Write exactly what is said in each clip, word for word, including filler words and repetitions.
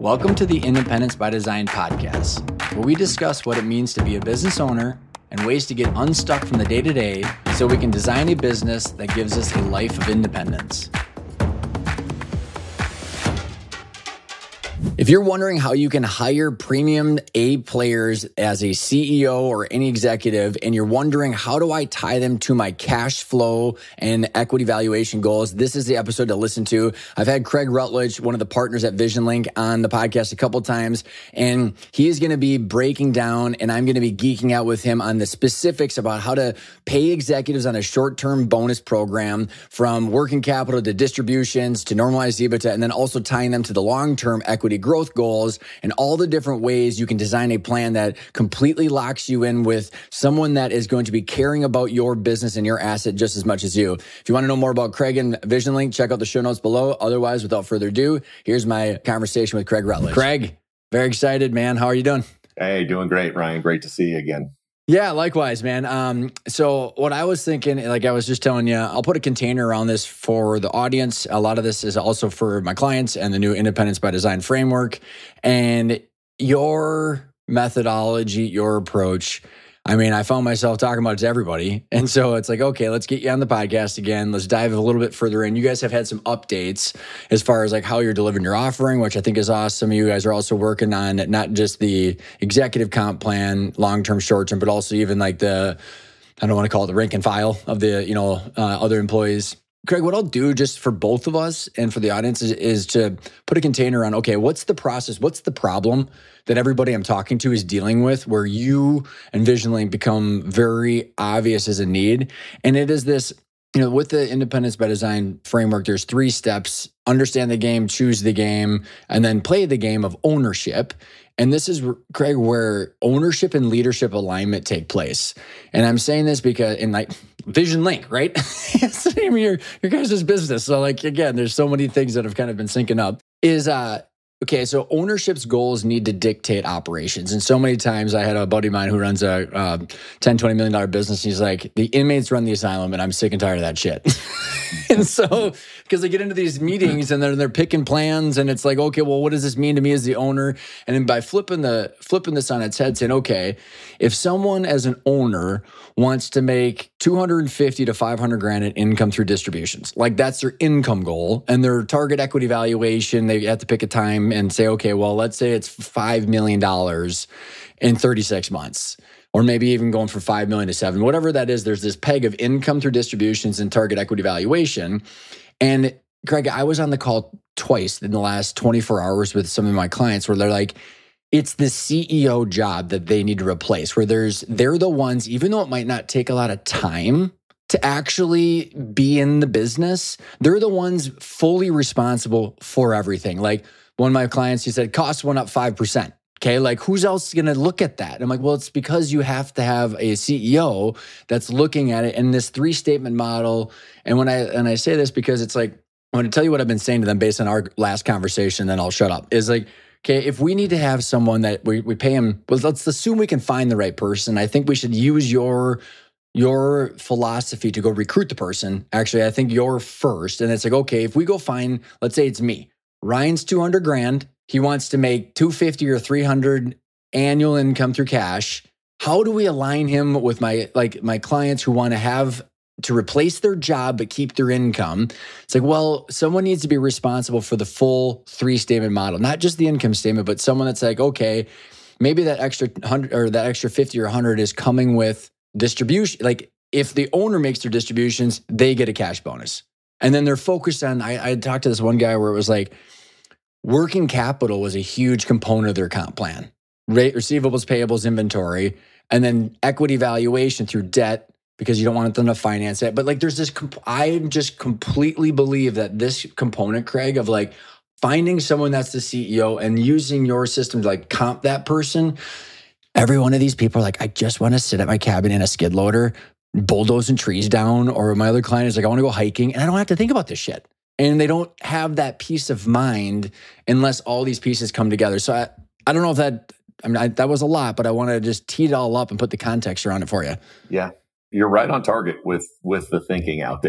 Welcome to the Independence by Design podcast, where we discuss what it means to be a business owner and ways to get unstuck from the day-to-day so we can design a business that gives us a life of independence. If you're wondering how you can hire premium A players as a C E O or any executive, and you're wondering how do I tie them to my cash flow and equity valuation goals, this is the episode to listen to. I've had Craig Rutledge, one of the partners at VisionLink, on the podcast a couple times, and he is going to be breaking down, and I'm going to be geeking out with him on the specifics about how to pay executives on a short-term bonus program, from working capital to distributions to normalized EBITDA, and then also tying them to the long-term equity growth goals and all the different ways you can design a plan that completely locks you in with someone that is going to be caring about your business and your asset just as much as you. If you want to know more about Craig and VisionLink, check out the show notes below. Otherwise, without further ado, here's my conversation with Craig Rutledge. Craig, very excited, man. How are you doing? Hey, doing great, Ryan. Great to see you again. Yeah, likewise, man. Um, so what I was thinking, like I was just telling you, I'll put a container around this for the audience. A lot of this is also for my clients and the new Independence by Design framework. And your methodology, your approach, I mean, I found myself talking about it to everybody. And so it's like, okay, let's get you on the podcast again. Let's dive a little bit further in. You guys have had some updates as far as like how you're delivering your offering, which I think is awesome. You guys are also working on not just the executive comp plan, long-term, short-term, but also even like the, I don't want to call it the rank and file of the, you know, uh, other employees. Craig, what I'll do just for both of us and for the audience is, is to put a container on, okay, what's the process? What's the problem that everybody I'm talking to is dealing with where you and VisionLink become very obvious as a need? And it is this, you know, with the Independence by Design framework, there's three steps: understand the game, choose the game, and then play the game of ownership. And this is, Craig, where ownership and leadership alignment take place. And I'm saying this because in like VisionLink, right? It's the name of your, your guys' business. So like, again, there's so many things that have kind of been syncing up. Is, uh, okay, so ownership's goals need to dictate operations. And so many times I had a buddy of mine who runs a uh, ten, twenty million dollars business. And he's like, the inmates run the asylum and I'm sick and tired of that shit. And so, because they get into these meetings and they're, they're picking plans and it's like, okay, well, what does this mean to me as the owner? And then by flipping the flipping this on its head, saying, okay, if someone as an owner wants to make two hundred fifty to five hundred grand in income through distributions, like that's their income goal and their target equity valuation, they have to pick a time and say, okay, well, let's say it's five million dollars in thirty-six months. Or maybe even going from five million to seven, whatever that is, there's this peg of income through distributions and target equity valuation. And Craig, I was on the call twice in the last twenty-four hours with some of my clients where they're like, it's the C E O job that they need to replace, where there's, they're the ones, even though it might not take a lot of time to actually be in the business, they're the ones fully responsible for everything. Like one of my clients, he said, costs went up five percent. Okay, like who's else going to look at that? And I'm like, well, it's because you have to have a C E O that's looking at it in this three statement model. And when I and I say this because it's like, I'm going to tell you what I've been saying to them based on our last conversation, then I'll shut up. Is like, okay, if we need to have someone that we, we pay him, well, let's assume we can find the right person. I think we should use your your philosophy to go recruit the person. Actually, I think you're first. And it's like, okay, if we go find, let's say it's me, Ryan's two hundred grand. He wants to make two hundred fifty or three hundred annual income through cash. How do we align him with my like my clients who want to have to replace their job but keep their income? It's like, well, someone needs to be responsible for the full three statement model, not just the income statement, but someone that's like, okay, maybe that extra hundred or that extra fifty or one hundred is coming with distribution. Like if the owner makes their distributions, they get a cash bonus. And then they're focused on, I, I talked to this one guy where it was like, working capital was a huge component of their comp plan. Rate, receivables, payables, inventory, and then equity valuation through debt because you don't want them to finance it. But like there's this, comp- I just completely believe that this component, Craig, of like finding someone that's the C E O and using your system to like comp that person. Every one of these people are like, I just want to sit at my cabin in a skid loader, bulldozing trees down. Or my other client is like, I want to go hiking and I don't have to think about this shit. And they don't have that peace of mind unless all these pieces come together. So I, I don't know if that, I mean, I, that was a lot, but I want to just tee it all up and put the context around it for you. Yeah, you're right on target with with the thinking out there. And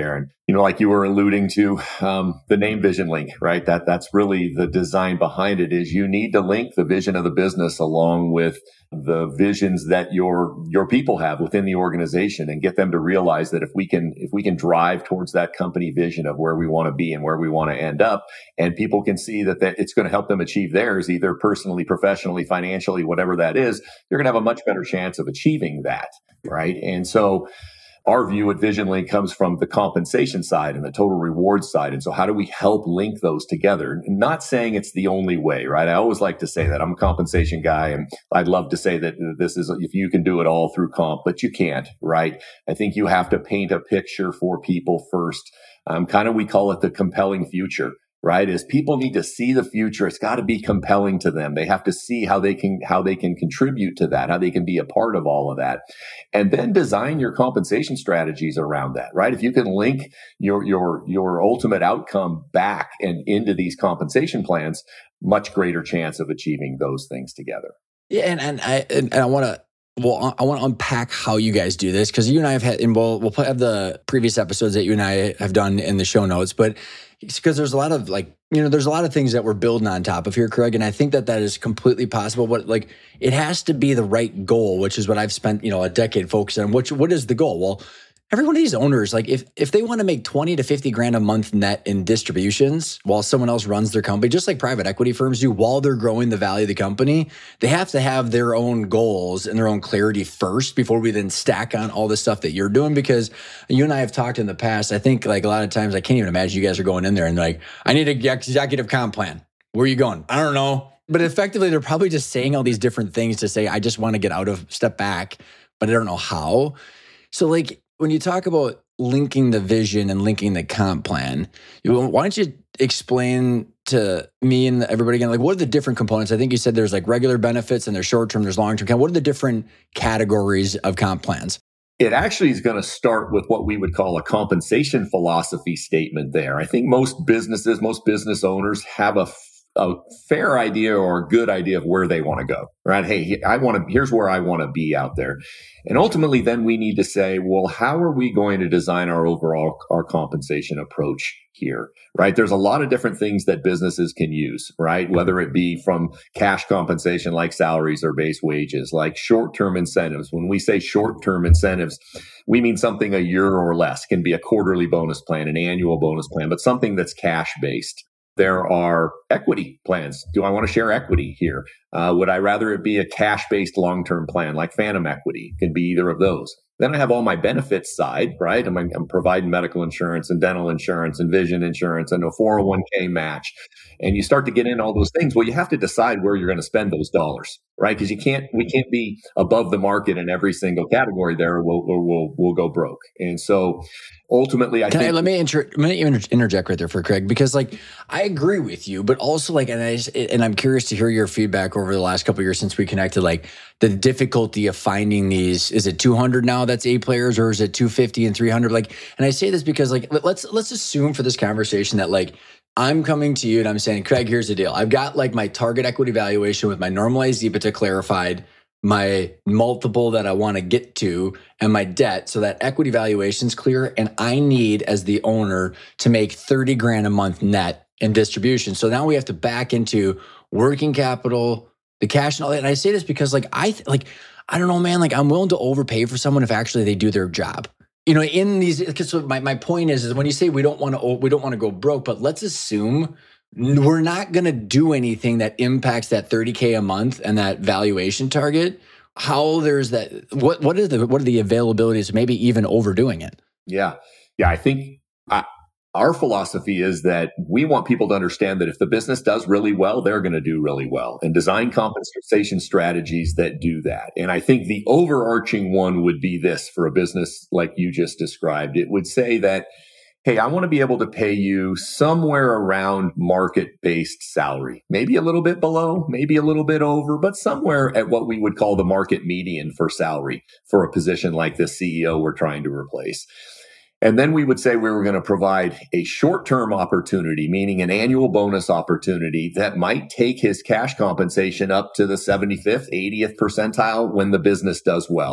You know, like you were alluding to, um, the name Vision Link, right? That that's really the design behind it. Is you need to link the vision of the business along with the visions that your your people have within the organization, and get them to realize that if we can if we can drive towards that company vision of where we want to be and where we want to end up, and people can see that, that it's going to help them achieve theirs, either personally, professionally, financially, whatever that is, you're going to have a much better chance of achieving that, right? And so our view at Vision Link comes from the compensation side and the total reward side. And so how do we help link those together? Not saying it's the only way, right? I always like to say that I'm a compensation guy, and I'd love to say that this is, if you can do it all through comp, but you can't, right? I think you have to paint a picture for people first. Um, kind of, we call it the compelling future. Right? Is people need to see the future. It's got to be compelling to them. They have to see how they can, how they can contribute to that, how they can be a part of all of that. And then design your compensation strategies around that, right? If you can link your, your, your ultimate outcome back and into these compensation plans, much greater chance of achieving those things together. Yeah. And, and I, and I want to, Well, I want to unpack how you guys do this, because you and I have had, and we'll, we'll have the previous episodes that you and I have done in the show notes, but because there's a lot of like, you know, there's a lot of things that we're building on top of here, Craig. And I think that that is completely possible, but like, it has to be the right goal, which is what I've spent, you know, a decade focusing on. Which, what is the goal? Well, every one of these owners, like if if they want to make twenty to fifty grand a month net in distributions while someone else runs their company, just like private equity firms do, while they're growing the value of the company, they have to have their own goals and their own clarity first before we then stack on all the stuff that you're doing. Because you and I have talked in the past, I think like a lot of times I can't even imagine you guys are going in there and like, I need an executive comp plan. Where are you going? I don't know. But effectively, they're probably just saying all these different things to say, I just want to get out of, step back, but I don't know how. So like, when you talk about linking the vision and linking the comp plan, why don't you explain to me and everybody again, like what are the different components? I think you said there's like regular benefits and there's short-term, there's long-term. What are the different categories of comp plans? It actually is going to start with what we would call a compensation philosophy statement there. I think most businesses, most business owners have a a fair idea or a good idea of where they want to go, right? Hey, I want to, here's where I want to be out there. And ultimately, then we need to say, well, how are we going to design our overall, our compensation approach here, right? There's a lot of different things that businesses can use, right? Whether it be from cash compensation like salaries or base wages, like short-term incentives. When we say short-term incentives, we mean something a year or less. It can be a quarterly bonus plan, an annual bonus plan, but something that's cash-based. There are equity plans. Do I want to share equity here? Uh, would I rather it be a cash-based long-term plan like phantom equity? It can be either of those. Then I have all my benefits side, right? I'm, I'm providing medical insurance and dental insurance and vision insurance and a four oh one k match. And you start to get in all those things. Well, you have to decide where you're going to spend those dollars, right? Because you can't, we can't be above the market in every single category there, or we'll, or we'll, we'll go broke. And so ultimately, I Can think. I, let me, inter, let me inter, interject right there for Craig, because like, I agree with you, but also like, and, I, and I'm curious to hear your feedback over the last couple of years since we connected, like the difficulty of finding these. Is it two hundred now that's eight players, or is it two fifty and three hundred? Like, and I say this because like, let's, let's assume for this conversation that like, I'm coming to you and I'm saying, Craig, here's the deal. I've got like my target equity valuation with my normalized EBITDA clarified, my multiple that I want to get to, and my debt. So that equity valuation's clear. And I need, as the owner, to make thirty grand a month net in distribution. So now we have to back into working capital, the cash and all that. And I say this because like, I th- like, I don't know, man, like I'm willing to overpay for someone if actually they do their job. You know, in these, because so my, my point is, is when you say we don't want to, we don't want to go broke, but let's assume we're not going to do anything that impacts that thirty K a month and that valuation target. How there's that, what, what is the, what are the availabilities, maybe even overdoing it? Yeah. Yeah. I think I, our philosophy is that we want people to understand that if the business does really well, they're going to do really well, and design compensation strategies that do that. And I think the overarching one would be this for a business like you just described. It would say that, hey, I want to be able to pay you somewhere around market-based salary, maybe a little bit below, maybe a little bit over, but somewhere at what we would call the market median for salary for a position like the C E O we're trying to replace. And then we would say we were going to provide a short-term opportunity, meaning an annual bonus opportunity that might take his cash compensation up to the seventy-fifth, eightieth percentile when the business does well.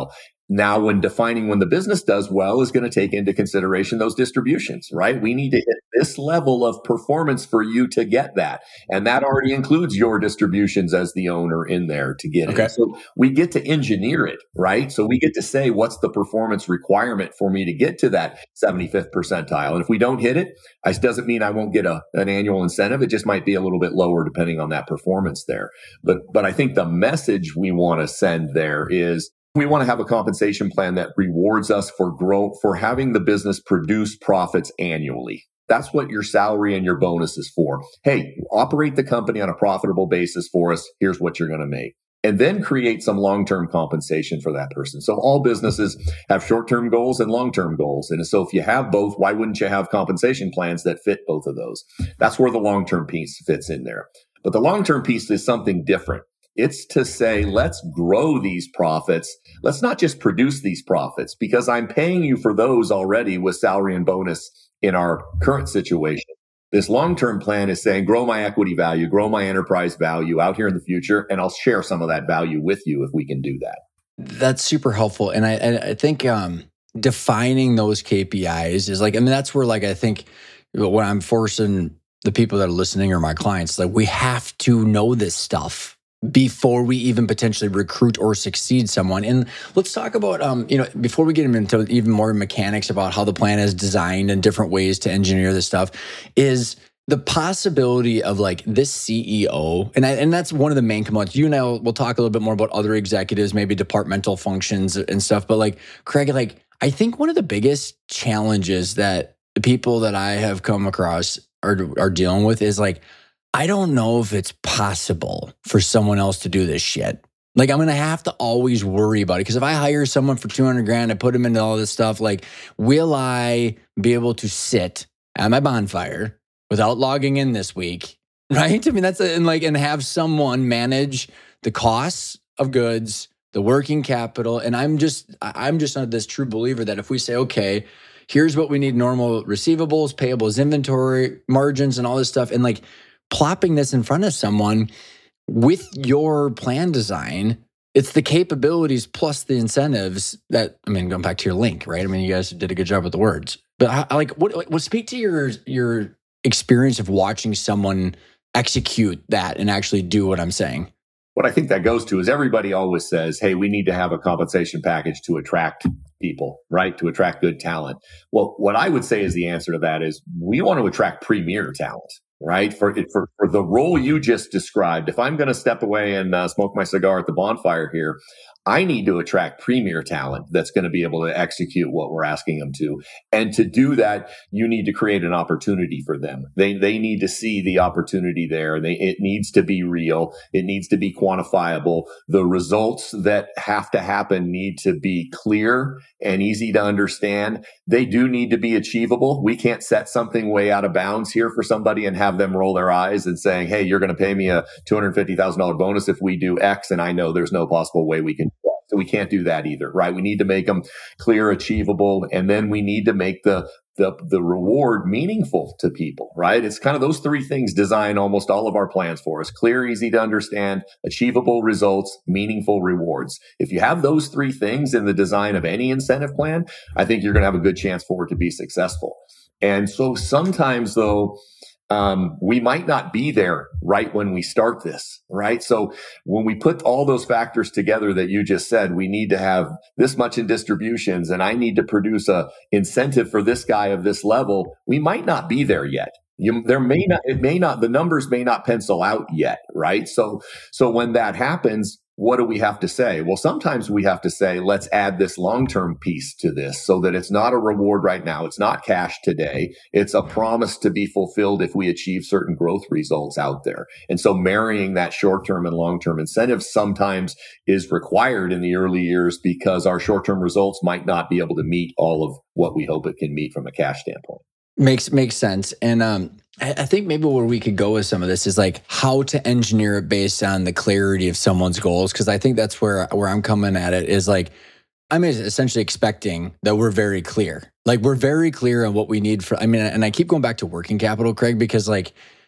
Now, when defining when the business does well is going to take into consideration those distributions, right? We need to hit this level of performance for you to get that. And that already includes your distributions as the owner in there to get Okay. it. So we get to engineer it, right? So we get to say, what's the performance requirement for me to get to that seventy-fifth percentile? And if we don't hit it, it doesn't mean I won't get a, an annual incentive. It just might be a little bit lower depending on that performance there. But, but I think the message we want to send there is, we want to have a compensation plan that rewards us for growth, for having the business produce profits annually. That's what your salary and your bonus is for. Hey, operate the company on a profitable basis for us. Here's what you're going to make. And then create some long-term compensation for that person. So all businesses have short-term goals and long-term goals. And so if you have both, why wouldn't you have compensation plans that fit both of those? That's where the long-term piece fits in there. But the long-term piece is something different. It's to say, let's grow these profits. Let's not just produce these profits, because I'm paying you for those already with salary and bonus in our current situation. This long-term plan is saying, grow my equity value, grow my enterprise value out here in the future, and I'll share some of that value with you if we can do that. That's super helpful. And I, I think um, defining those K P Is is like, I mean, that's where like, I think when I'm forcing the people that are listening or my clients, like we have to know this stuff before we even potentially recruit or succeed someone. And let's talk about, um, you know, before we get into even more mechanics about how the plan is designed and different ways to engineer this stuff, is the possibility of like this C E O, and I, and that's one of the main components. You and I will we'll talk a little bit more about other executives, maybe departmental functions and stuff. But like, Craig, like, I think one of the biggest challenges that the people that I have come across are, are dealing with is like, I don't know if it's possible for someone else to do this shit. Like, I'm going to have to always worry about it. Because if I hire someone for two hundred grand and put them into all this stuff, like, will I be able to sit at my bonfire without logging in this week? Right? I mean, that's a, and like, and have someone manage the costs of goods, the working capital. And I'm just, I'm just not this true believer that if we say, okay, here's what we need: normal receivables, payables, inventory, margins, and all this stuff. And like, plopping this in front of someone with your plan design, it's the capabilities plus the incentives that, I mean, going back to your link, right? I mean, you guys did a good job with the words. But I, I like, what, what speak to your your experience of watching someone execute that and actually do what I'm saying? What I think that goes to is everybody always says, hey, we need to have a compensation package to attract people, right? To attract good talent. Well, what I would say is the answer to that is we want to attract premier talent. Right? For, for for the role you just described, if I'm going to step away and uh, smoke my cigar at the bonfire here, I need to attract premier talent that's going to be able to execute what we're asking them to. And to do that, you need to create an opportunity for them. They they need to see the opportunity there. They, it needs to be real. It needs to be quantifiable. The results that have to happen need to be clear and easy to understand. They do need to be achievable. We can't set something way out of bounds here for somebody and have them roll their eyes and saying, hey, you're going to pay me a two hundred fifty thousand dollars bonus if we do X, and I know there's no possible way we can do that. So we can't do that either, right? We need to make them clear, achievable, and then we need to make the the the reward meaningful to people, right? It's kind of those three things design almost all of our plans for us: clear, easy to understand, achievable results, meaningful rewards. If you have those three things in the design of any incentive plan, I think you're going to have a good chance for it to be successful. And so sometimes though, Um, we might not be there right when we start this, right? So when we put all those factors together that you just said, we need to have this much in distributions, and I need to produce a incentive for this guy of this level, we might not be there yet. You, there may not, it may not, the numbers may not pencil out yet, right? So, so when that happens, what do we have to say? Well, sometimes we have to say, let's add this long-term piece to this so that it's not a reward right now. It's not cash today. It's a promise to be fulfilled if we achieve certain growth results out there. And so marrying that short-term and long-term incentive sometimes is required in the early years because our short-term results might not be able to meet all of what we hope it can meet from a cash standpoint. Makes makes sense. And um, I, I think maybe where we could go with some of this is like how to engineer it based on the clarity of someone's goals. Because I think that's where where I'm coming at it is like, I'm essentially expecting that we're very clear. Like we're very clear on what we need for, I mean, and I keep going back to working capital, Craig, because like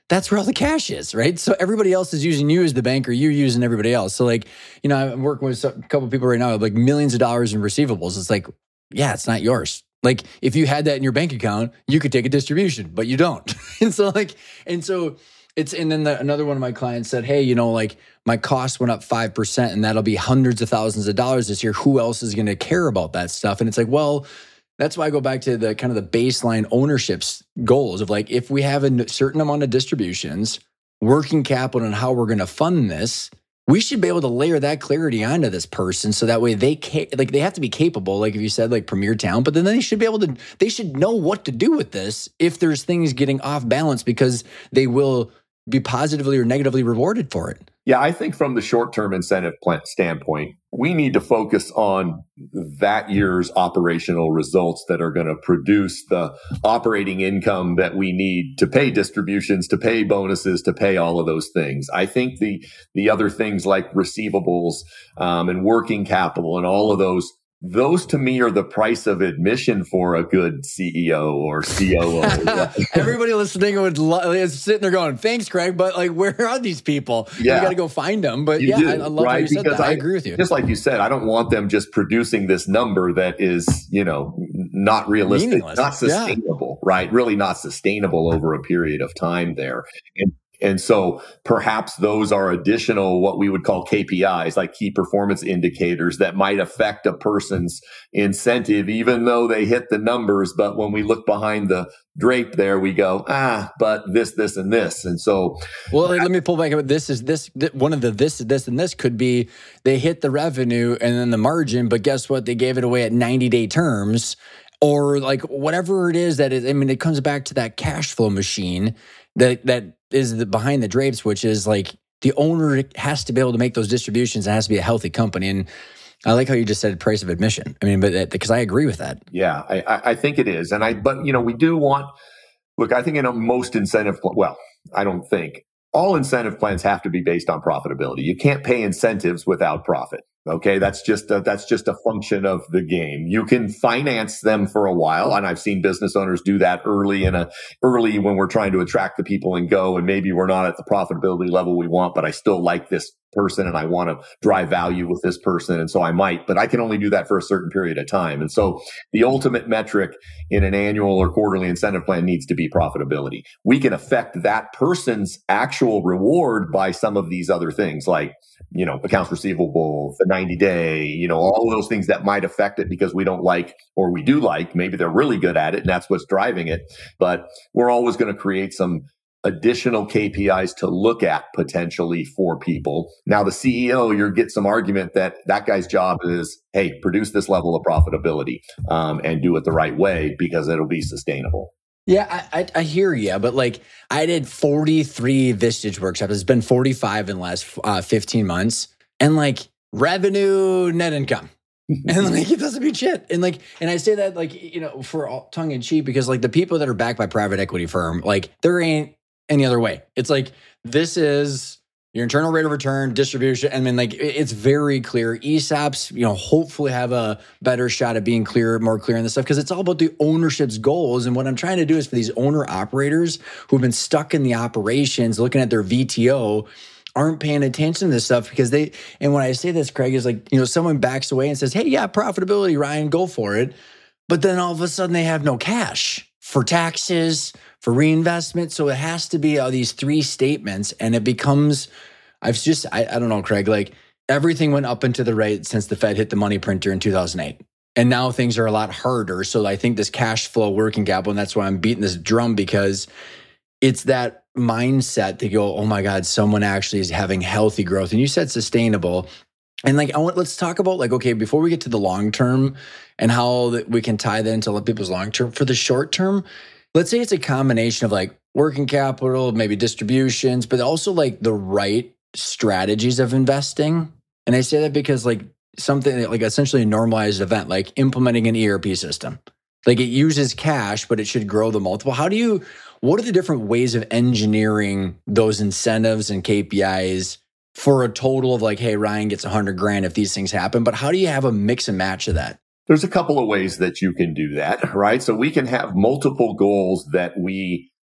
that's where all the cash is, right? So everybody else is using you as the bank, or you're using everybody else. So like, you know, I'm working with a couple of people right now, like millions of dollars in receivables. It's like, yeah, it's not yours. Like if you had that in your bank account, you could take a distribution, but you don't. And so like, and so it's, and then the, another one of my clients said, hey, you know, like my cost went up five percent and that'll be hundreds of thousands of dollars this year. Who else is going to care about that stuff? And it's like, well, that's why I go back to the kind of the baseline ownership's goals of like, if we have a certain amount of distributions, working capital, and how we're going to fund this, we should be able to layer that clarity onto this person. So that way they can like, they have to be capable, like if you said like premier talent, but then they should be able to, they should know what to do with this if there's things getting off balance, because they will be positively or negatively rewarded for it. Yeah, I think from the short-term incentive plan standpoint, we need to focus on that year's operational results that are going to produce the operating income that we need to pay distributions, to pay bonuses, to pay all of those things. I think the the other things like receivables um, and working capital and all of those, those to me are the price of admission for a good C E O or C O O. Everybody listening would lo- is sitting there going, "Thanks, Craig," but like, where are these people? Yeah. You got to go find them. But you yeah, do, I, I love right? how you said because that. I, I agree with you. Just like you said, I don't want them just producing this number that is, you know, not realistic, Meaningless. not sustainable, yeah. right? Really not sustainable over a period of time there. And And so perhaps those are additional, what we would call K P Is, like key performance indicators that might affect a person's incentive, even though they hit the numbers. But when we look behind the drape there, we go, ah, but this, this, and this. And so, well, let me pull back. This is this, one of the this, this, and this could be they hit the revenue and then the margin, but guess what? They gave it away at ninety day terms, or like whatever it is that is, I mean, it comes back to that cash flow machine that, that is the behind the drapes, which is like the owner has to be able to make those distributions. It has to be a healthy company. And I like how you just said price of admission. I mean, but because I agree with that. Yeah, I, I think it is. And I, but you know, we do want, look, I think in a most incentive, well, I don't think all incentive plans have to be based on profitability. You can't pay incentives without profit. Okay, that's just a, that's just a function of the game. You can finance them for a while, and I've seen business owners do that early in a early when we're trying to attract the people and go, and maybe we're not at the profitability level we want, but I still like this person and I want to drive value with this person, and so I might, but I can only do that for a certain period of time. And so the ultimate metric in an annual or quarterly incentive plan needs to be profitability. We can affect that person's actual reward by some of these other things, like, you know, accounts receivable, the ninety day, you know, all of those things that might affect it because we don't like, or we do like, maybe they're really good at it and that's what's driving it. But we're always going to create some additional K P Is to look at potentially for people. Now, the C E O, you get some argument that that guy's job is, hey, produce this level of profitability um, and do it the right way because it'll be sustainable. Yeah, I, I, I hear you, but like I did forty-three Vistage workshops. It's been forty-five in the last uh, fifteen months, and like revenue, net income, and like it doesn't mean shit. And like, and I say that like, you know, for all, tongue in cheek, because like the people that are backed by private equity firm, like there ain't any other way. It's like this is your internal rate of return, distribution. I mean, like it's very clear. E SOPs, you know, hopefully have a better shot at being clear, more clear on this stuff, because it's all about the ownership's goals. And what I'm trying to do is for these owner operators who've been stuck in the operations, looking at their V T O, aren't paying attention to this stuff because they, and when I say this, Craig, is like, you know, someone backs away and says, hey, yeah, profitability, Ryan, go for it. But then all of a sudden they have no cash for taxes, for reinvestment. So it has to be all these three statements, and it becomes, I've just, I, I don't know, Craig, like everything went up and to the right since the Fed hit the money printer in two thousand eight. And now things are a lot harder. So I think this cash flow working capital, and that's why I'm beating this drum, because it's that mindset to go, oh my God, someone actually is having healthy growth. And you said sustainable. And like, I want, let's talk about like, okay, before we get to the long term and how that we can tie that into people's long term, for the short term, let's say it's a combination of like working capital, maybe distributions, but also like the right strategies of investing. And I say that because like something like essentially a normalized event, like implementing an E R P system, like it uses cash, but it should grow the multiple. How do you, what are the different ways of engineering those incentives and K P Is for a total of like, hey, Ryan gets a hundred grand if these things happen, but how do you have a mix and match of that? There's a couple of ways that you can do that, right? So we can have multiple goals that we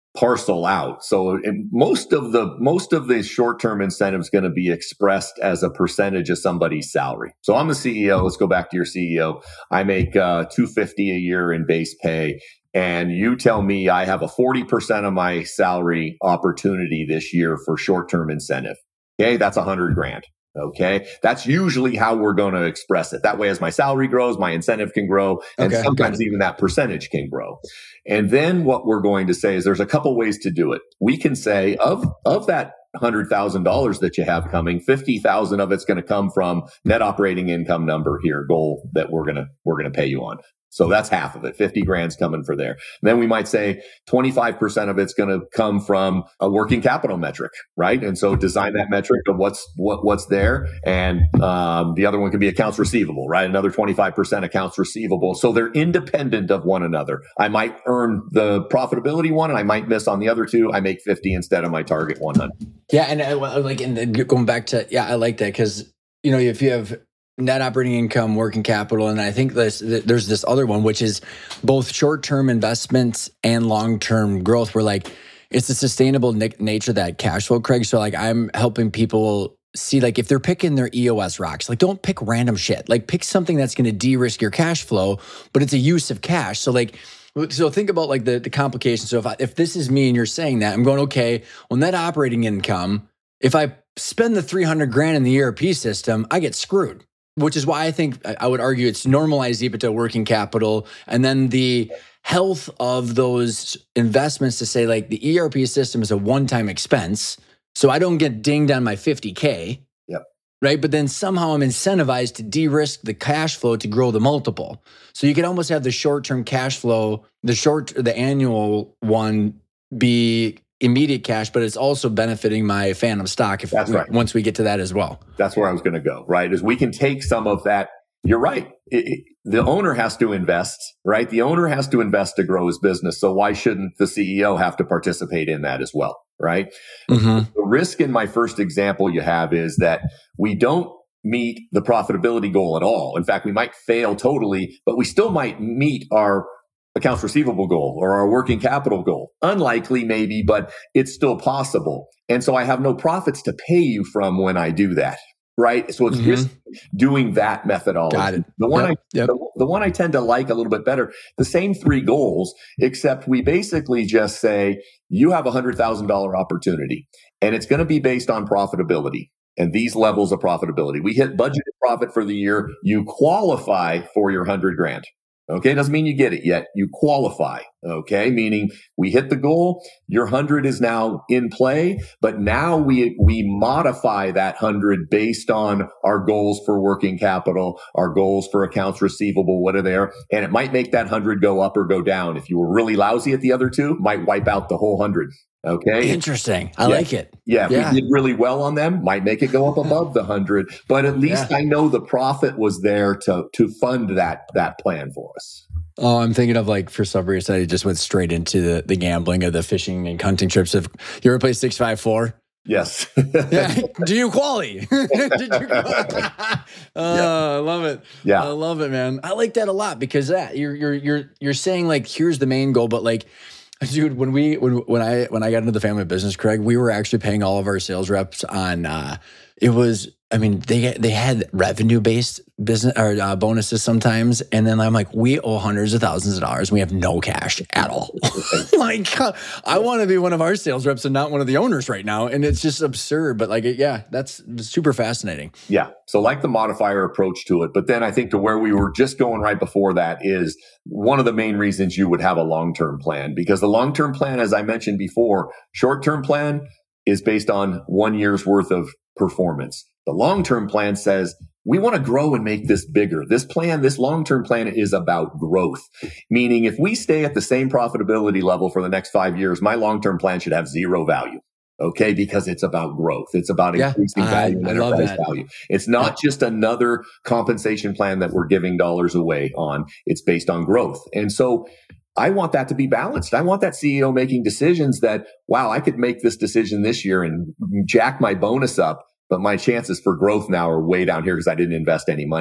parcel out. So most of the most of the short-term incentive is going to be expressed as a percentage of somebody's salary. So I'm the C E O. Let's go back to your C E O. I make uh, two hundred fifty dollars a year in base pay, and you tell me I have a forty percent of my salary opportunity this year for short-term incentive. Okay, that's a hundred grand. Okay, that's usually how we're going to express it. That way, as my salary grows, my incentive can grow, and Okay, sometimes even that percentage can grow. And then what we're going to say is there's a couple ways to do it. We can say of of that one hundred thousand dollars that you have coming, fifty thousand dollars of it's going to come from net operating income number here, goal that we're going to we're going to pay you on. So that's half of it. fifty grand's coming for there. And then we might say twenty-five percent of it's going to come from a working capital metric, right? And so design that metric of what's what what's there. And um, the other one could be accounts receivable, right? Another twenty-five percent accounts receivable. So they're independent of one another. I might earn the profitability one and I might miss on the other two. I make fifty instead of my target one hundred. Yeah, and uh, like, and going back to, yeah, I like that because, you know, if you have net operating income, working capital, and I think this, there's this other one, which is both short-term investments and long-term growth, where like it's a sustainable nature of that cash flow, Craig. So like I'm helping people see, like if they're picking their E O S rocks, like don't pick random shit. Like pick something that's going to de-risk your cash flow, but it's a use of cash. So like, so think about like the, the complications. So if I, if this is me and you're saying that, I'm going, okay, well, net operating income, if I spend the three hundred grand in the E R P system, I get screwed. Which is why I think I would argue it's normalized EBITDA, working capital, and then the health of those investments to say like the E R P system is a one-time expense. So I don't get dinged on my fifty K, yep. right? But then somehow I'm incentivized to de-risk the cash flow to grow the multiple. So you can almost have the short-term cash flow, the short, the annual one be immediate cash, but it's also benefiting my phantom stock if That's we, right. once we get to that as well. That's where I was going to go, right? Is we can take some of that. You're right. It, it, the owner has to invest, right? The owner has to invest to grow his business. So why shouldn't the C E O have to participate in that as well, right? Mm-hmm. The risk in my first example you have is that we don't meet the profitability goal at all. In fact, we might fail totally, but we still might meet our accounts receivable goal or our working capital goal. Unlikely maybe, but it's still possible. And so I have no profits to pay you from when I do that, right? So it's mm-hmm. just doing that methodology. Got it. The one, yep. I, Yep. the, the one I tend to like a little bit better, the same three goals, except we basically just say, you have a one hundred thousand dollars opportunity and it's going to be based on profitability. And these levels of profitability, we hit budgeted profit for the year. You qualify for your hundred grand. Okay. Doesn't mean you get it yet. You qualify. Okay. Meaning we hit the goal. Your hundred is now in play, but now we, we modify that hundred based on our goals for working capital, our goals for accounts receivable, what are there? And it might make that hundred go up or go down. If you were really lousy at the other two, might wipe out the whole hundred. Okay. Interesting. I yeah. like it. Yeah. If yeah. we did really well on them, might make it go up above the hundred, but at least yeah. I know the profit was there to, to fund that, that plan for us. Oh, I'm thinking of like for some reason, I just went straight into the, the gambling of the fishing and hunting trips. Of you ever play six five four? Yes. yeah. Do you quality? Did you quality? Oh, yeah. I love it. Yeah. I love it, man. I like that a lot because that you're, you're, you're, you're saying like, here's the main goal, but like, dude, when we when when I when I got into the family business, Craig, we were actually paying all of our sales reps on. Uh, it was, I mean, they they had revenue based business or uh, bonuses sometimes, and then I'm like, we owe hundreds of thousands of dollars, and we have no cash at all. Like, uh, I want to be one of our sales reps and not one of the owners right now, and it's just absurd. But like, yeah, that's super fascinating. Yeah. So like the modifier approach to it, but then I think to where we were just going right before that is one of the main reasons you would have a long-term plan, because the long-term plan, as I mentioned before, short-term plan is based on one year's worth of performance. The long-term plan says, we want to grow and make this bigger. This plan, this long-term plan is about growth. Meaning if we stay at the same profitability level for the next five years, my long-term plan should have zero value. Okay. Because it's about growth. It's about yeah, increasing value and enterprise value. It's not yeah. just another compensation plan that we're giving dollars away on. It's based on growth. And so I want that to be balanced. I want that C E O making decisions that, wow, I could make this decision this year and jack my bonus up, but my chances for growth now are way down here because I didn't invest any money. And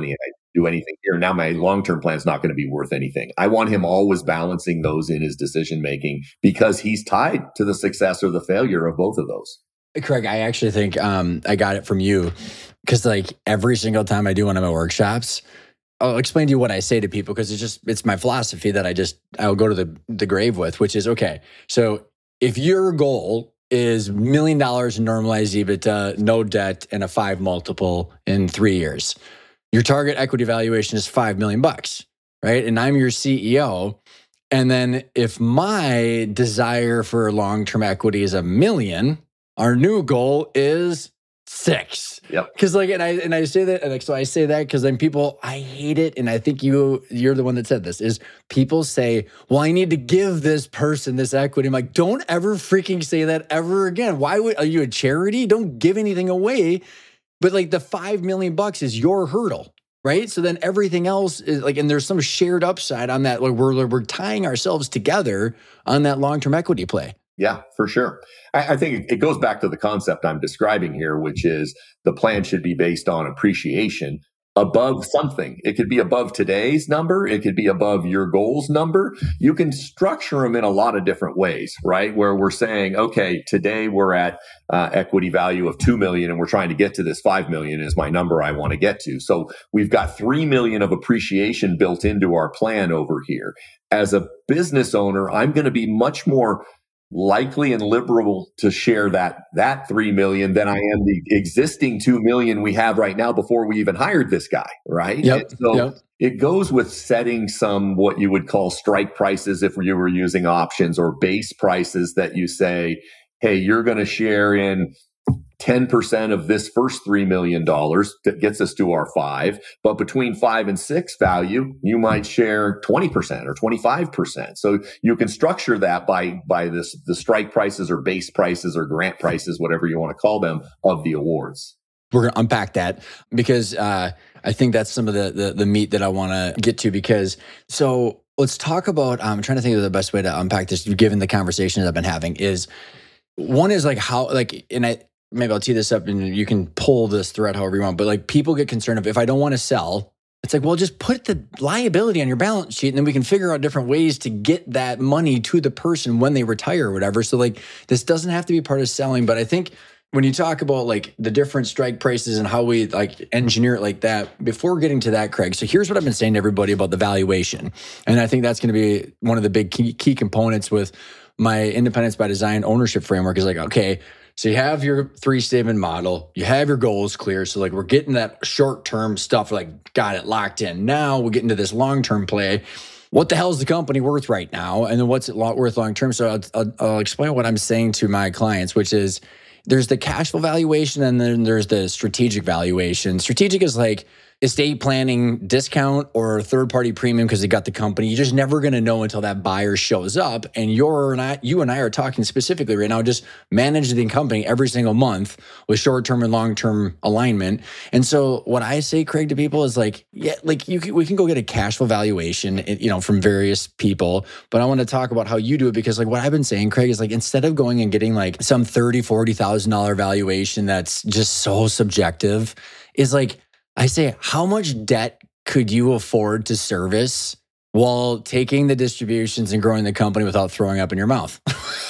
do anything here. Now my long-term plan is not going to be worth anything. I want him always balancing those in his decision making because he's tied to the success or the failure of both of those. Craig, I actually think um, I got it from you because like every single time I do one of my workshops, I'll explain to you what I say to people because it's just, it's my philosophy that I just, I'll go to the, the grave with, which is, okay, so if your goal is million dollars in normalized EBITDA, no debt, and a five multiple in three years, your target equity valuation is five million bucks, right? And I'm your C E O. And then if my desire for long-term equity is a million, our new goal is six. Yep. Because like, and I and I say that, and like, so I say that because then people, I hate it, and I think you you're the one that said this. Is people say, "Well, I need to give this person this equity." I'm like, don't ever freaking say that ever again. Why would are you a charity? Don't give anything away. But like the five million bucks is your hurdle, right? So then everything else is like, and there's some shared upside on that. Like we're we're tying ourselves together on that long term equity play. Yeah, for sure. I, I think it goes back to the concept I'm describing here, which is the plan should be based on appreciation above something. It could be above today's number. It could be above your goals number. You can structure them in a lot of different ways, right? Where we're saying, okay, today we're at uh, equity value of two million and we're trying to get to this five million is my number I want to get to. So we've got three million of appreciation built into our plan over here. As a business owner, I'm going to be much more likely and liberal to share that that three million than I am the existing two million we have right now before we even hired this guy, right? Yep. And so Yep. It goes with setting some what you would call strike prices if you were using options, or base prices that you say, hey, you're going to share in ten percent of this first three million dollars that gets us to our five, but between five and six value, you might share twenty percent or twenty-five percent. So you can structure that by, by this, the strike prices or base prices or grant prices, whatever you want to call them, of the awards. We're going to unpack that because uh, I think that's some of the, the, the meat that I want to get to because, so let's talk about, I'm trying to think of the best way to unpack this given the conversations I've been having is, one is like how, like, and I, maybe I'll tee this up and you can pull this thread however you want, but like people get concerned of if I don't want to sell, it's like, well, just put the liability on your balance sheet and then we can figure out different ways to get that money to the person when they retire or whatever. So like this doesn't have to be part of selling, but I think when you talk about like the different strike prices and how we like engineer it like that, before getting to that, Craig, so here's what I've been saying to everybody about the valuation. And I think that's going to be one of the big key, key components with my Independence by Design ownership framework is like, okay, so you have your three statement model, you have your goals clear. So like we're getting that short-term stuff, like got it locked in. Now we're getting to this long-term play. What the hell is the company worth right now? And then what's it worth long-term? So I'll, I'll, I'll explain what I'm saying to my clients, which is there's the cash flow valuation and then there's the strategic valuation. Strategic is like estate planning discount or third-party premium because they got the company. You're just never going to know until that buyer shows up. And you're not, you and I are talking specifically right now, just manage the company every single month with short-term and long-term alignment. And so what I say, Craig, to people is like, yeah, like you can, we can go get a cash flow valuation, you know, from various people. But I want to talk about how you do it because like what I've been saying, Craig, is like instead of going and getting like some thirty thousand dollars, forty thousand dollars valuation that's just so subjective, is like, I say, how much debt could you afford to service while taking the distributions and growing the company without throwing up in your mouth?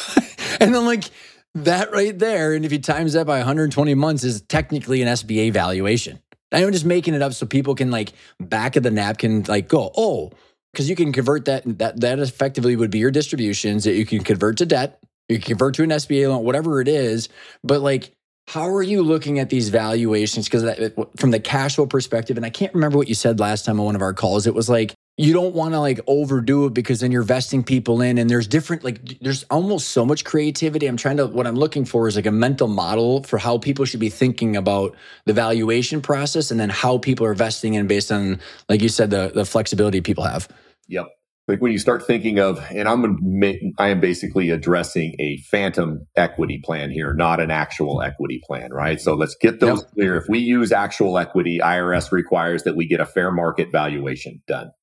And then like that right there, and if you times that by one hundred twenty months is technically an S B A valuation. I'm just making it up so people can like back of the napkin like go, oh, because you can convert that, that, that effectively would be your distributions that you can convert to debt, you can convert to an S B A loan, whatever it is. But like, how are you looking at these valuations? Because from the cash flow perspective, and I can't remember what you said last time on one of our calls, it was like, you don't want to like overdo it because then you're vesting people in and there's different, like there's almost so much creativity. I'm trying to, what I'm looking for is like a mental model for how people should be thinking about the valuation process and then how people are vesting in based on, like you said, the, the flexibility people have. Yep. Like when you start thinking of, and I'm gonna make, I am basically addressing a phantom equity plan here, not an actual equity plan, right? So let's get those Yep. clear. If we use actual equity, I R S requires that we get a fair market valuation done.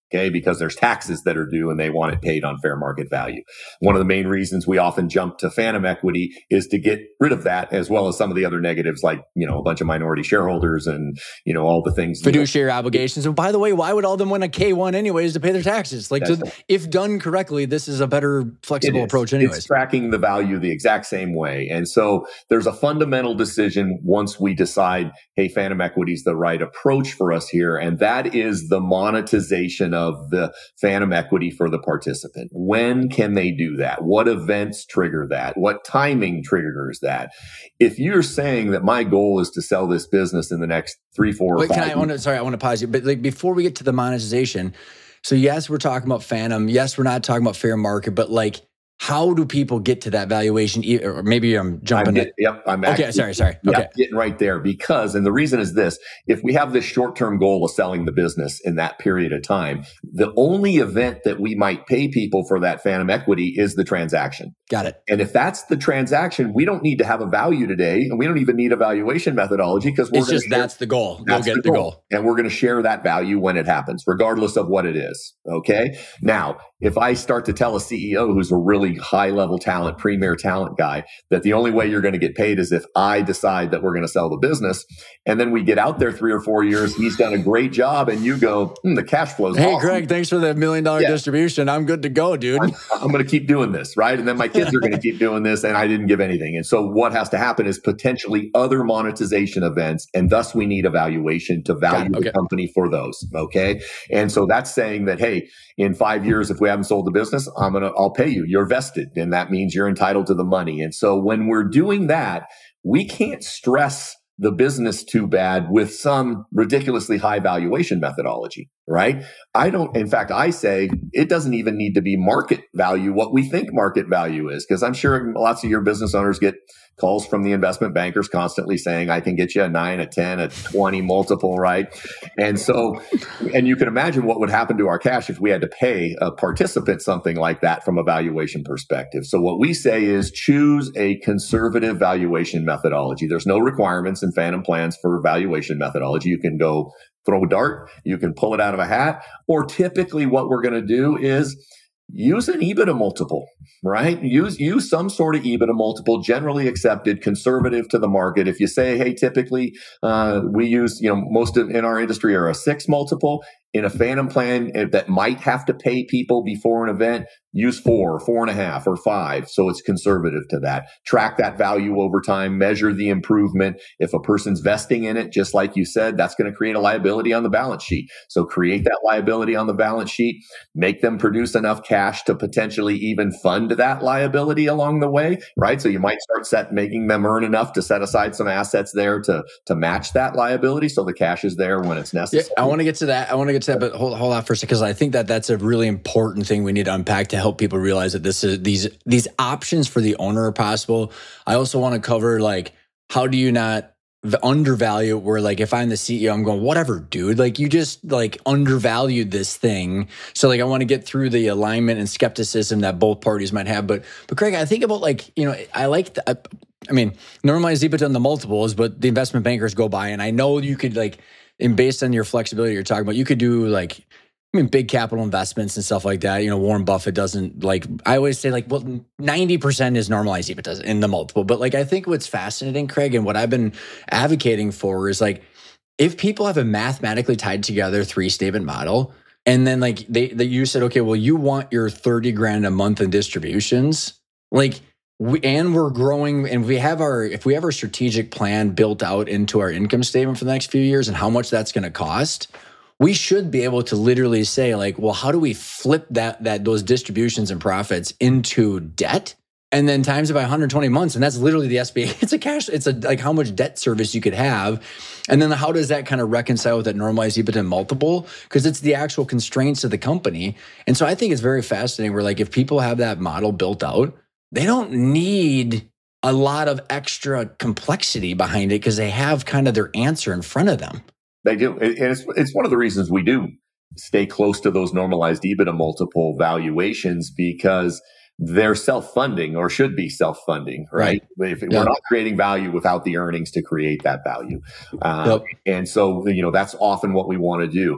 Okay, because there's taxes that are due and they want it paid on fair market value. One of the main reasons we often jump to phantom equity is to get rid of that, as well as some of the other negatives, like, you know, a bunch of minority shareholders and, you know, all the things. Fiduciary you know. obligations. And by the way, why would all of them want a K one anyways to pay their taxes? Like, so if done correctly, this is a better flexible approach anyways. It's tracking the value the exact same way. And so there's a fundamental decision once we decide, hey, phantom equity is the right approach for us here. And that is the monetization of the phantom equity for the participant. When can they do that? What events trigger that? What timing triggers that? If you're saying that my goal is to sell this business in the next three, four, Wait, or five can I, I want to, sorry, I want to pause you. But like before we get to the monetization, so yes, we're talking about phantom. Yes, we're not talking about fair market, but like, how do people get to that valuation? Or maybe I'm jumping. I'm get, yep. I'm okay. Actually, sorry. Sorry. Yep, okay. Getting right there because, and the reason is this, if we have this short-term goal of selling the business in that period of time, the only event that we might pay people for that phantom equity is the transaction. Got it. And if that's the transaction, we don't need to have a value today, and we don't even need a valuation methodology because we're it's just share, that's the goal. That's You'll get the the goal. goal. And we're going to share that value when it happens, regardless of what it is. Okay. Now, if I start to tell a C E O who's a really high level talent, premier talent guy, that the only way you're going to get paid is if I decide that we're going to sell the business, and then we get out there three or four years, he's done a great job, and you go, hmm, the cash flow's Hey, awesome. Greg, thanks for the million dollar yeah. distribution. I'm good to go, dude. I'm, I'm going to keep doing this, right? And then my kids are going to keep doing this, and I didn't give anything. And so what has to happen is potentially other monetization events, and thus we need a valuation to value okay. the company for those. Okay. And so that's saying that, hey, in five years, if we haven't sold the business, I'm going to, I'll pay you. You're vested. And that means you're entitled to the money. And so when we're doing that, we can't stress the business too bad with some ridiculously high valuation methodology, right? I don't, in fact, I say it doesn't even need to be market value, what we think market value is, because I'm sure lots of your business owners get calls from the investment bankers constantly saying, I can get you a nine, a ten, a twenty multiple, right? And so, and you can imagine what would happen to our cash if we had to pay a participant something like that from a valuation perspective. So what we say is choose a conservative valuation methodology. There's no requirements in phantom plans for valuation methodology. You can go throw a dart, you can pull it out of a hat, or typically what we're going to do is use an EBITDA multiple, right? Use use some sort of EBITDA multiple, generally accepted, conservative to the market. If you say, hey, typically uh, we use, you know, most of in our industry are a six multiple. In a phantom plan that might have to pay people before an event, use four, four and a half, or five. So it's conservative to that. Track that value over time, measure the improvement. If a person's vesting in it, just like you said, that's going to create a liability on the balance sheet. So create that liability on the balance sheet, make them produce enough cash to potentially even fund that liability along the way, right? So you might start set making them earn enough to set aside some assets there to, to match that liability. So the cash is there when it's necessary. Yeah, I want to get to that. I want to get to that, but hold, hold on for a second, because I think that that's a really important thing we need to unpack to help people realize that this is these these options for the owner are possible. I also want to cover like, how do you not undervalue where like if I'm the C E O, I'm going, whatever, dude, like you just like undervalued this thing. So like I want to get through the alignment and skepticism that both parties might have. But but Craig, I think about like, you know, I like the, I, I mean, normalized EBITDA on the multiples, but the investment bankers go by, and I know you could like, and based on your flexibility you're talking about, you could do like, I mean, big capital investments and stuff like that. You know, Warren Buffett doesn't like, I always say like, well, ninety percent is normalized EBITDA in the multiple. But like, I think what's fascinating, Craig, and what I've been advocating for is like, if people have a mathematically tied together three statement model, and then like they, they you said, okay, well, you want your thirty grand a month in distributions, like, we, and we're growing, and we have our, if we have our strategic plan built out into our income statement for the next few years and how much that's going to cost, we should be able to literally say like, well, how do we flip that, that those distributions and profits into debt and then times it by one hundred twenty months? And that's literally the S B A. It's a cash, it's a like how much debt service you could have. And then how does that kind of reconcile with that normalized EBITDA multiple? Because it's the actual constraints of the company. And so I think it's very fascinating where like, if people have that model built out, they don't need a lot of extra complexity behind it because they have kind of their answer in front of them. They do. And it's, it's one of the reasons we do stay close to those normalized EBITDA multiple valuations, because they're self-funding or should be self-funding, right? right. If, yep. We're not creating value without the earnings to create that value. Um, yep. And so, you know, that's often what we want to do.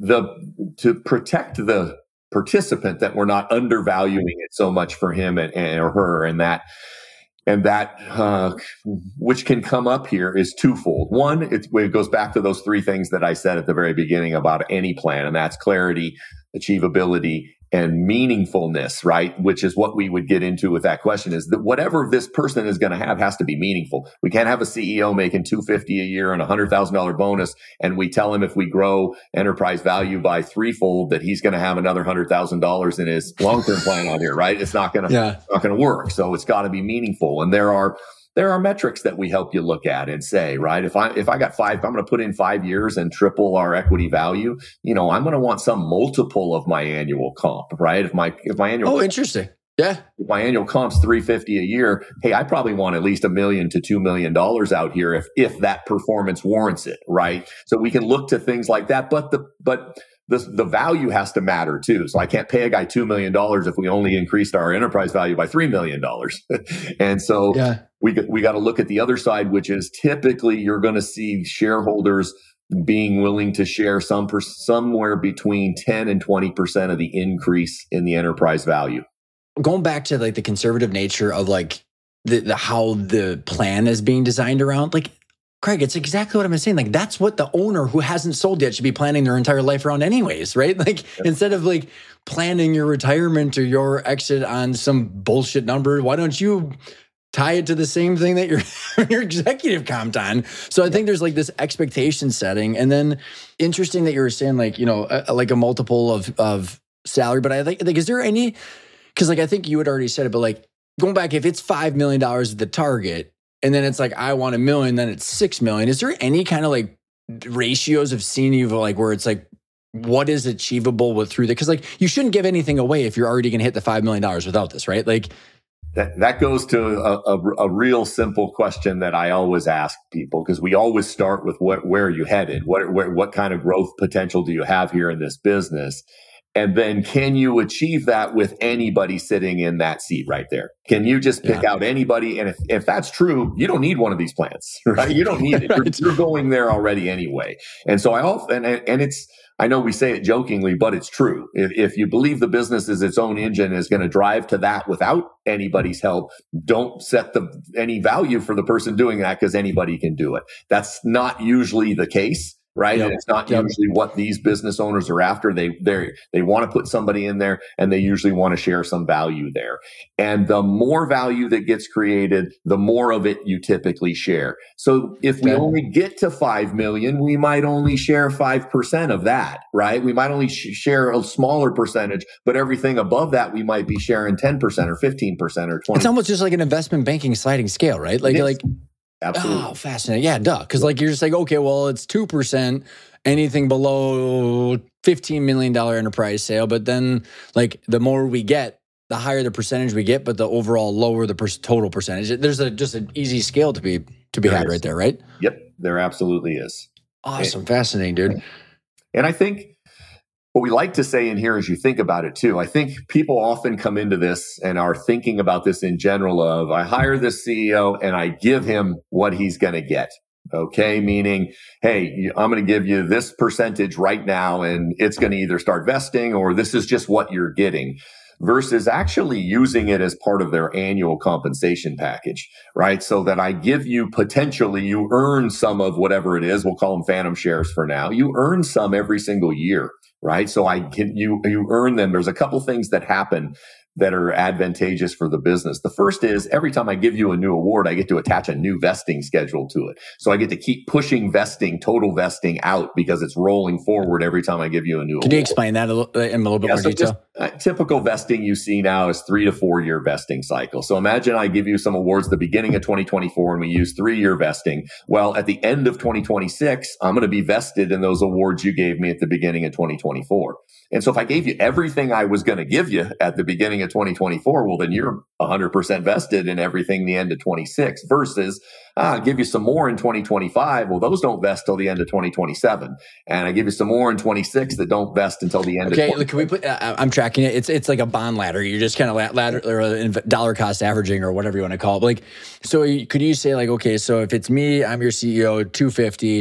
the to protect the participant, that we're not undervaluing it so much for him and, and or her, and that and that uh, which can come up here is twofold. One, it, it goes back to those three things that I said at the very beginning about any plan, and that's clarity, achievability, and meaningfulness, right? Which is what we would get into with that question, is that whatever this person is going to have has to be meaningful. We can't have a C E O making two hundred fifty thousand dollars a year and a one hundred thousand dollars bonus, and we tell him if we grow enterprise value by threefold that he's going to have another one hundred thousand dollars in his long-term plan on here, right? It's not going to, yeah. not going to work. So it's got to be meaningful. And there are There are metrics that we help you look at and say, right, if I if I got five, if I'm going to put in five years and triple our equity value, you know, I'm going to want some multiple of my annual comp, right? If my if my annual oh, interesting, yeah, if my annual comp's three hundred fifty a year, hey, I probably want at least a million to two million dollars out here if if that performance warrants it, right? So we can look to things like that, but the but. The, the value has to matter too. So I can't pay a guy two million dollars if we only increased our enterprise value by three million dollars. And so yeah. we, we got to look at the other side, which is typically you're going to see shareholders being willing to share some per, somewhere between ten and twenty percent of the increase in the enterprise value. Going back to like the conservative nature of like the, the how the plan is being designed around, like, Craig, it's exactly what I'm saying. Like, that's what the owner who hasn't sold yet should be planning their entire life around anyways, right? Like, yeah. Instead of like planning your retirement or your exit on some bullshit number, why don't you tie it to the same thing that your, your executive comped on? So I think there's like this expectation setting. And then interesting that you were saying like, you know, a, like a multiple of, of salary. But I think, like, is there any, because like I think you had already said it, but like going back, if it's five million dollars the target, and then it's like, I want a million, then it's six million. Is there any kind of like ratios of seeing you like where it's like, what is achievable with through that? Because like you shouldn't give anything away if you're already going to hit the five million dollars without this, right? Like that, that goes to a, a, a real simple question that I always ask people, because we always start with what, where are you headed? What, where, what kind of growth potential do you have here in this business? And then can you achieve that with anybody sitting in that seat right there? Can you just pick yeah. out anybody? And if, if that's true, you don't need one of these plans, right? You don't need it. right. you're, you're going there already anyway. And so I often, and, and it's, I know we say it jokingly, but it's true. If, if you believe the business is its own engine, is going to drive to that without anybody's help, don't set the any value for the person doing that, because anybody can do it. That's not usually the case. Right. Yep. And it's not yep. usually what these business owners are after. They they they want to put somebody in there, and they usually want to share some value there. And the more value that gets created, the more of it you typically share. So if we yeah. only get to five million, we might only share five percent of that, right? We might only sh- share a smaller percentage, but everything above that, we might be sharing ten percent or fifteen percent or twenty percent. It's almost just like an investment banking sliding scale, right? Like, like, absolutely. Oh, fascinating. Yeah, duh. Because like you're just like, okay, well, it's two percent, anything below fifteen million dollars enterprise sale. But then like the more we get, the higher the percentage we get, but the overall lower the per- total percentage. There's a just an easy scale to be to be there had is. right there, right? Yep, there absolutely is. Awesome. And, fascinating, dude. And I think what we like to say in here as you think about it too, I think people often come into this and are thinking about this in general of, I hire this C E O and I give him what he's going to get. Okay. Meaning, hey, I'm going to give you this percentage right now, and it's going to either start vesting or this is just what you're getting, versus actually using it as part of their annual compensation package, right? So that I give you potentially, you earn some of whatever it is. We'll call them phantom shares for now. You earn some every single year. Right. So I can, you, you earn them. There's a couple things that happen that are advantageous for the business. The first is every time I give you a new award, I get to attach a new vesting schedule to it. So I get to keep pushing vesting, total vesting out, because it's rolling forward every time I give you a new Can award. Can you explain that a little, in a little bit yeah, more so detail? Just, uh, typical vesting you see now is three to four year vesting cycle. So imagine I give you some awards at the beginning of twenty twenty-four and we use three year vesting. Well, at the end of twenty twenty-six, I'm going to be vested in those awards you gave me at the beginning of twenty twenty-four. And so if I gave you everything I was going to give you at the beginning of twenty twenty-four, well, then you're one hundred percent vested in everything the end of twenty-six, versus ah, I'll give you some more in twenty twenty-five. Well, those don't vest till the end of twenty twenty-seven. And I give you some more in twenty-six that don't vest until the end okay, of twenty twenty-seven. Can we put, uh, I'm tracking it. It's it's like a bond ladder. You're just kind of ladder or dollar cost averaging or whatever you want to call it. Like, so could you say like, okay, so if it's me, I'm your C E O, two hundred fifty,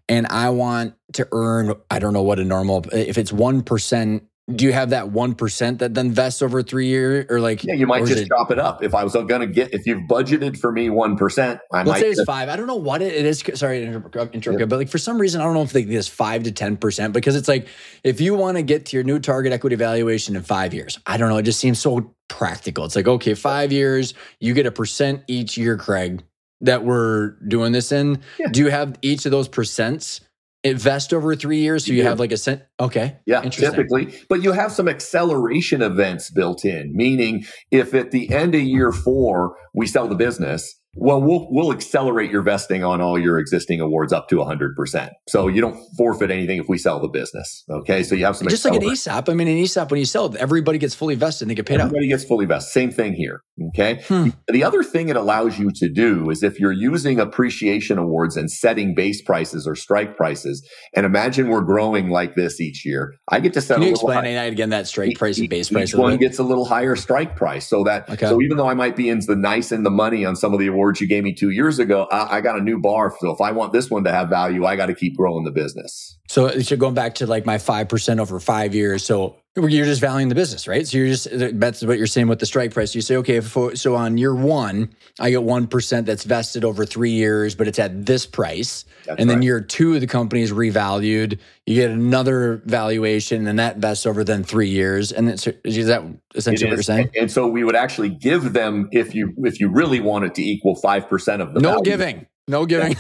and I want to earn, I don't know what a normal, if it's one percent, do you have that one percent that then vests over three years or like? Yeah, you might just it, chop it up. If I was going to get, if you've budgeted for me one percent, I let's might say it's just, five. I don't know what it, it is. Sorry to interrupt, interrupt you, but like for some reason, I don't know if like this five to ten percent because it's like, if you want to get to your new target equity valuation in five years, I don't know. It just seems so practical. It's like, okay, five years, you get a percent each year, Craig, that we're doing this in. Yeah. Do you have each of those percents invest over three years? So you, you have like a cent. Okay. Yeah, typically. But you have some acceleration events built in, meaning if at the end of year four, we sell the business, well, we'll we'll accelerate your vesting on all your existing awards up to one hundred percent. So you don't forfeit anything if we sell the business. Okay. So you have some just like an E S O P. I mean, an E S O P, when you sell it, everybody gets fully vested and they get paid out. Everybody out. gets fully vested. Same thing here. Okay. Hmm. The other thing it allows you to do is if you're using appreciation awards and setting base prices or strike prices, and imagine we're growing like this each year, I get to set Can a you little explain that again, that strike price and base price? Each one gets a little higher strike price. So that, okay. so even though I might be in the nice in the money on some of the awards you gave me two years ago, I, I got a new bar. So if I want this one to have value, I got to keep growing the business. So, so going back to like my five percent over five years. So you're just valuing the business, right? So you're just, that's what you're saying with the strike price. You say, okay, for, so on year one, I get one percent that's vested over three years, but it's at this price. That's and then right. year two, the company is revalued. You get another valuation and that vests over then three years. And then, so is that essentially what you're saying? And, and so we would actually give them, if you, if you really wanted to equal five percent of the No value, giving. No giving.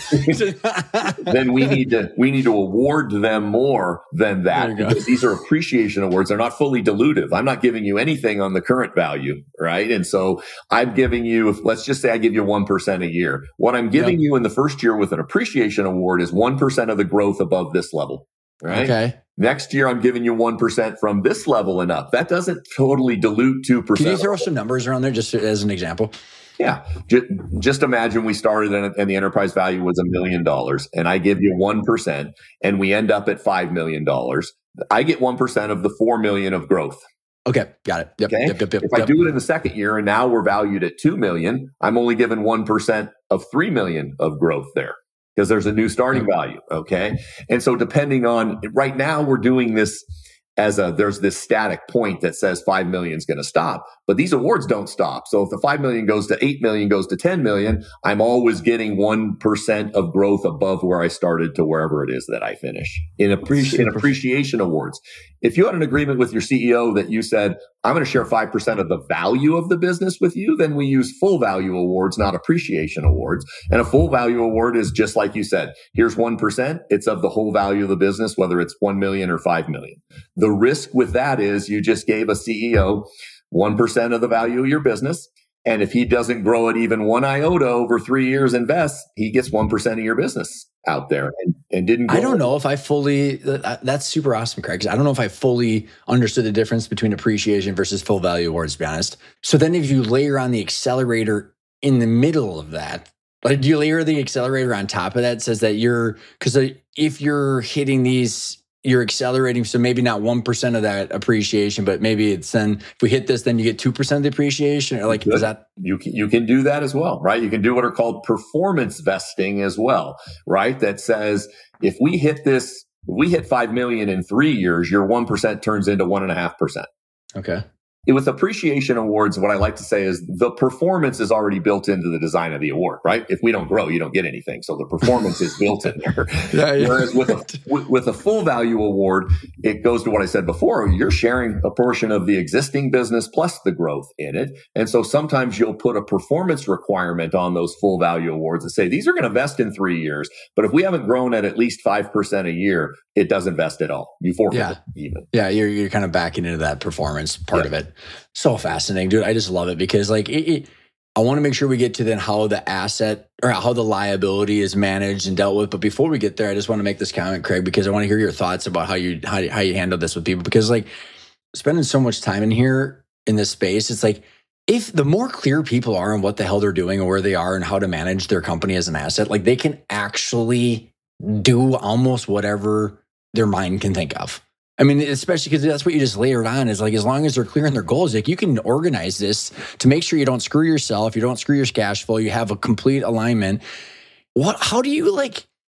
Then we need to we need to award them more than that because these are appreciation awards. They're not fully dilutive. I'm not giving you anything on the current value, right? And so I'm giving you, if, let's just say I give you one percent a year. What I'm giving yep. you in the first year with an appreciation award is one percent of the growth above this level, right? Okay. Next year, I'm giving you one percent from this level and up. That doesn't totally dilute two percent. Can you throw some numbers around there just as an example? Yeah. Just imagine we started and the enterprise value was a million dollars and I give you one percent and we end up at five million dollars. I get one percent of the four million of growth. Okay. Got it. Yep, okay. Yep, yep, yep, if yep. I do it in the second year and now we're valued at two million, I'm only given one percent of three million of growth there because there's a new starting value. Okay. And so depending on right now, we're doing this as a, there's this static point that says five million is going to stop, but these awards don't stop. So if the five million goes to eight million, goes to ten million, I'm always getting one percent of growth above where I started to wherever it is that I finish in, appreci- in appreciation awards. If you had an agreement with your C E O that you said, I'm going to share five percent of the value of the business with you, then we use full value awards, not appreciation awards. And a full value award is just like you said, here's one percent. It's of the whole value of the business, whether it's one million or five million. The risk with that is you just gave a C E O one percent of the value of your business. And if he doesn't grow it even one iota over three years invest, he gets one percent of your business out there and, and didn't grow I don't it. know if I fully, that's super awesome, Craig, because I don't know if I fully understood the difference between appreciation versus full value awards, to be honest. So then if you layer on the accelerator in the middle of that, like do you layer the accelerator on top of that? It says that you're, because if you're hitting these, you're accelerating, so maybe not one percent of that appreciation, but maybe it's then, if we hit this, then you get two percent of the appreciation, or like, Good. is that? You can, you can do that as well, right? You can do what are called performance vesting as well, right? That says, if we hit this, we hit five million in three years, your one percent turns into one and a half percent. Okay. With appreciation awards, what I like to say is the performance is already built into the design of the award, right? If we don't grow, you don't get anything. So the performance is built in there. Yeah, yeah. Whereas with a, with a full value award, it goes to what I said before. You're sharing a portion of the existing business plus the growth in it. And so sometimes you'll put a performance requirement on those full value awards and say, these are going to vest in three years. But if we haven't grown at at least five percent a year, it doesn't vest at all. You forfeit yeah. it even. Yeah, you're, you're kind of backing into that performance part yeah. of it. So fascinating, dude. I just love it because like it, it, I want to make sure we get to then how the asset or how the liability is managed and dealt with. But before we get there, I just want to make this comment, Craig, because I want to hear your thoughts about how you how, how you handle this with people. Because like spending so much time in here in this space, it's like if the more clear people are on what the hell they're doing and where they are and how to manage their company as an asset, like they can actually do almost whatever their mind can think of. I mean, especially because that's what you just layered on is like, as long as they're clear on their goals, like you can organize this to make sure you don't screw yourself, you don't screw your cash flow, you have a complete alignment. What, how do you like,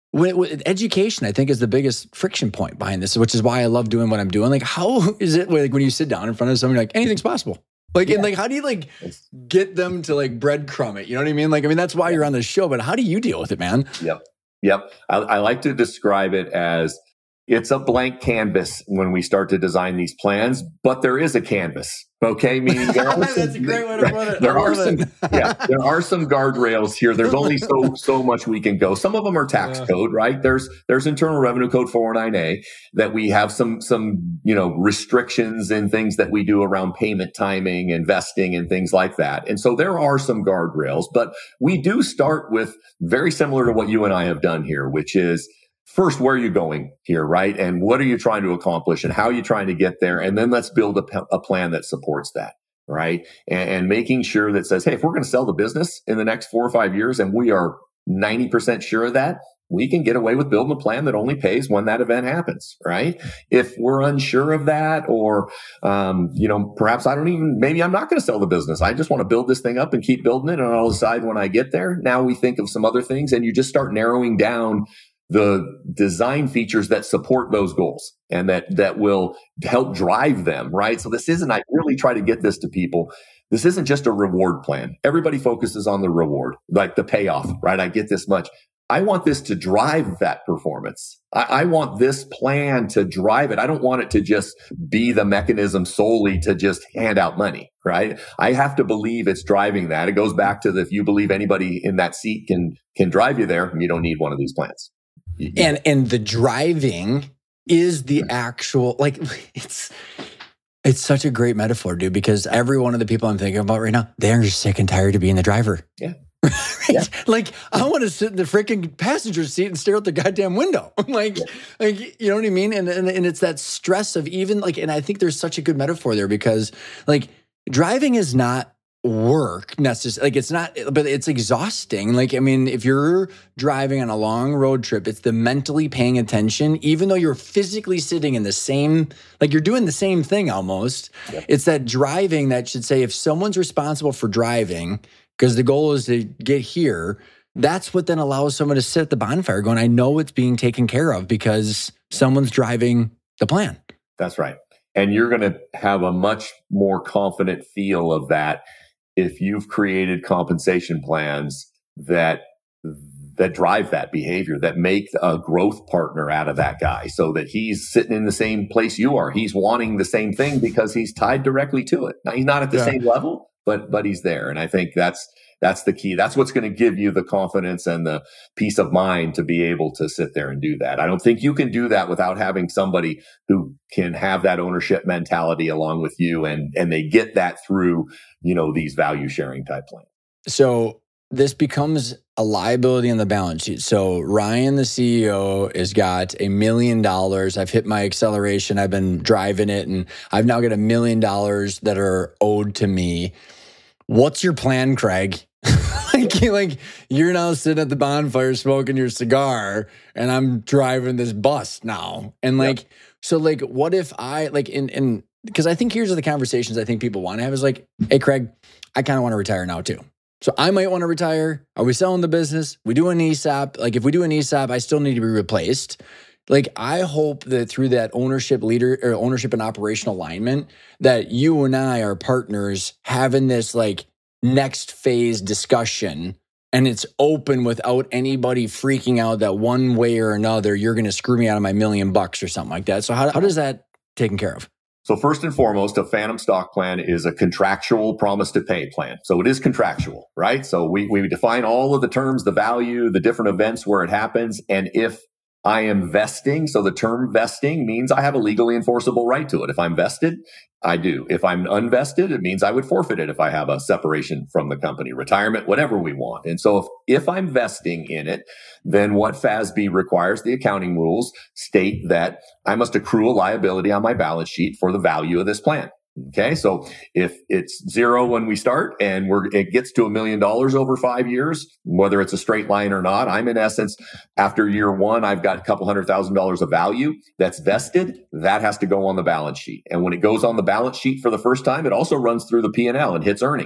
With, with education, I think, is the biggest friction point behind this, which is why I love doing what I'm doing. Like, how is it like when you sit down in front of somebody, like anything's possible? Like, yeah. and like, how do you like get them to like breadcrumb it? You know what I mean? Like, I mean, that's why you're on this show, but how do you deal with it, man? Yep. Yep. I, I like to describe it as it's a blank canvas when we start to design these plans, but there is a canvas. Okay, meaning there are some, that's a great way to put it. There are some, yeah, there are some guardrails here. There's only so so much we can go. Some of them are tax yeah. code, right? There's there's Internal Revenue Code four oh nine A that we have some some you know restrictions and things that we do around payment timing, investing, and things like that. And so there are some guardrails, but we do start with very similar to what you and I have done here, which is, first, where are you going here, right? And what are you trying to accomplish and how are you trying to get there? And then let's build a, a plan that supports that, right? And, and making sure that says, hey, if we're going to sell the business in the next four or five years and we are ninety percent sure of that, we can get away with building a plan that only pays when that event happens, right? If we're unsure of that, or, um, you know, perhaps I don't even, maybe I'm not going to sell the business. I just want to build this thing up and keep building it, and I'll decide when I get there. Now we think of some other things, and you just start narrowing down the design features that support those goals and that, that will help drive them, right? So this isn't, I really try to get this to people. This isn't just a reward plan. Everybody focuses on the reward, like the payoff, right? I get this much. I want this to drive that performance. I, I want this plan to drive it. I don't want it to just be the mechanism solely to just hand out money, right? I have to believe it's driving that. It goes back to the, if you believe anybody in that seat can, can drive you there, you don't need one of these plans. And and the driving is the actual, like, it's it's such a great metaphor, dude, because every one of the people I'm thinking about right now, they're just sick and tired of being the driver. Yeah. Right? Yeah. Like, I want to sit in the freaking passenger seat and stare out the goddamn window. like, yeah. like, you know what I mean? And, and and it's that stress of even like, and I think there's such a good metaphor there because like driving is not work necessarily, like it's not, but it's exhausting. Like, I mean, if you're driving on a long road trip, it's the mentally paying attention, even though you're physically sitting in the same, like you're doing the same thing almost. Yep. It's that driving that should say, if someone's responsible for driving, because the goal is to get here, that's what then allows someone to sit at the bonfire going, I know it's being taken care of because someone's driving the plan. That's right. And you're going to have a much more confident feel of that if you've created compensation plans that that drive that behavior, that make a growth partner out of that guy so that he's sitting in the same place you are. He's wanting the same thing because he's tied directly to it. Now, he's not at the yeah. same level, but but he's there. And I think that's that's the key. That's what's going to give you the confidence and the peace of mind to be able to sit there and do that. I don't think you can do that without having somebody who can have that ownership mentality along with you. And, and they get that through, you know, these value sharing type plans. So this becomes a liability on the balance sheet. So Ryan, the C E O, has got a million dollars. I've hit my acceleration. I've been driving it, and I've now got a million dollars that are owed to me. What's your plan, Craig? like, like you're now sitting at the bonfire smoking your cigar, and I'm driving this bus now. And like, yep. so like, what if I like in in because I think here's the conversations I think people want to have is like, hey, Craig, I kind of want to retire now too. So I might want to retire. Are we selling the business? We do an E S O P. Like if we do an E S O P, I still need to be replaced. Like I hope that through that ownership leader or ownership and operational alignment, that you and I are partners having this like next phase discussion, and it's open without anybody freaking out that one way or another, you're going to screw me out of my million bucks or something like that. So how, how does that taken care of? So first and foremost, a phantom stock plan is a contractual promise to pay plan. So it is contractual, right? So we, we define all of the terms, the value, the different events where it happens. And if I am vesting, so the term vesting means I have a legally enforceable right to it. If I'm vested, I do. If I'm unvested, it means I would forfeit it if I have a separation from the company, retirement, whatever we want. And so if, if I'm vesting in it, then what F A S B requires, the accounting rules state that I must accrue a liability on my balance sheet for the value of this plan. Okay. So if it's zero when we start and we're, it gets to a million dollars over five years, whether it's a straight line or not, I'm in essence, after year one, I've got a couple hundred thousand dollars of value that's vested. That has to go on the balance sheet. And when it goes on the balance sheet for the first time, it also runs through the P and L and hits earnings.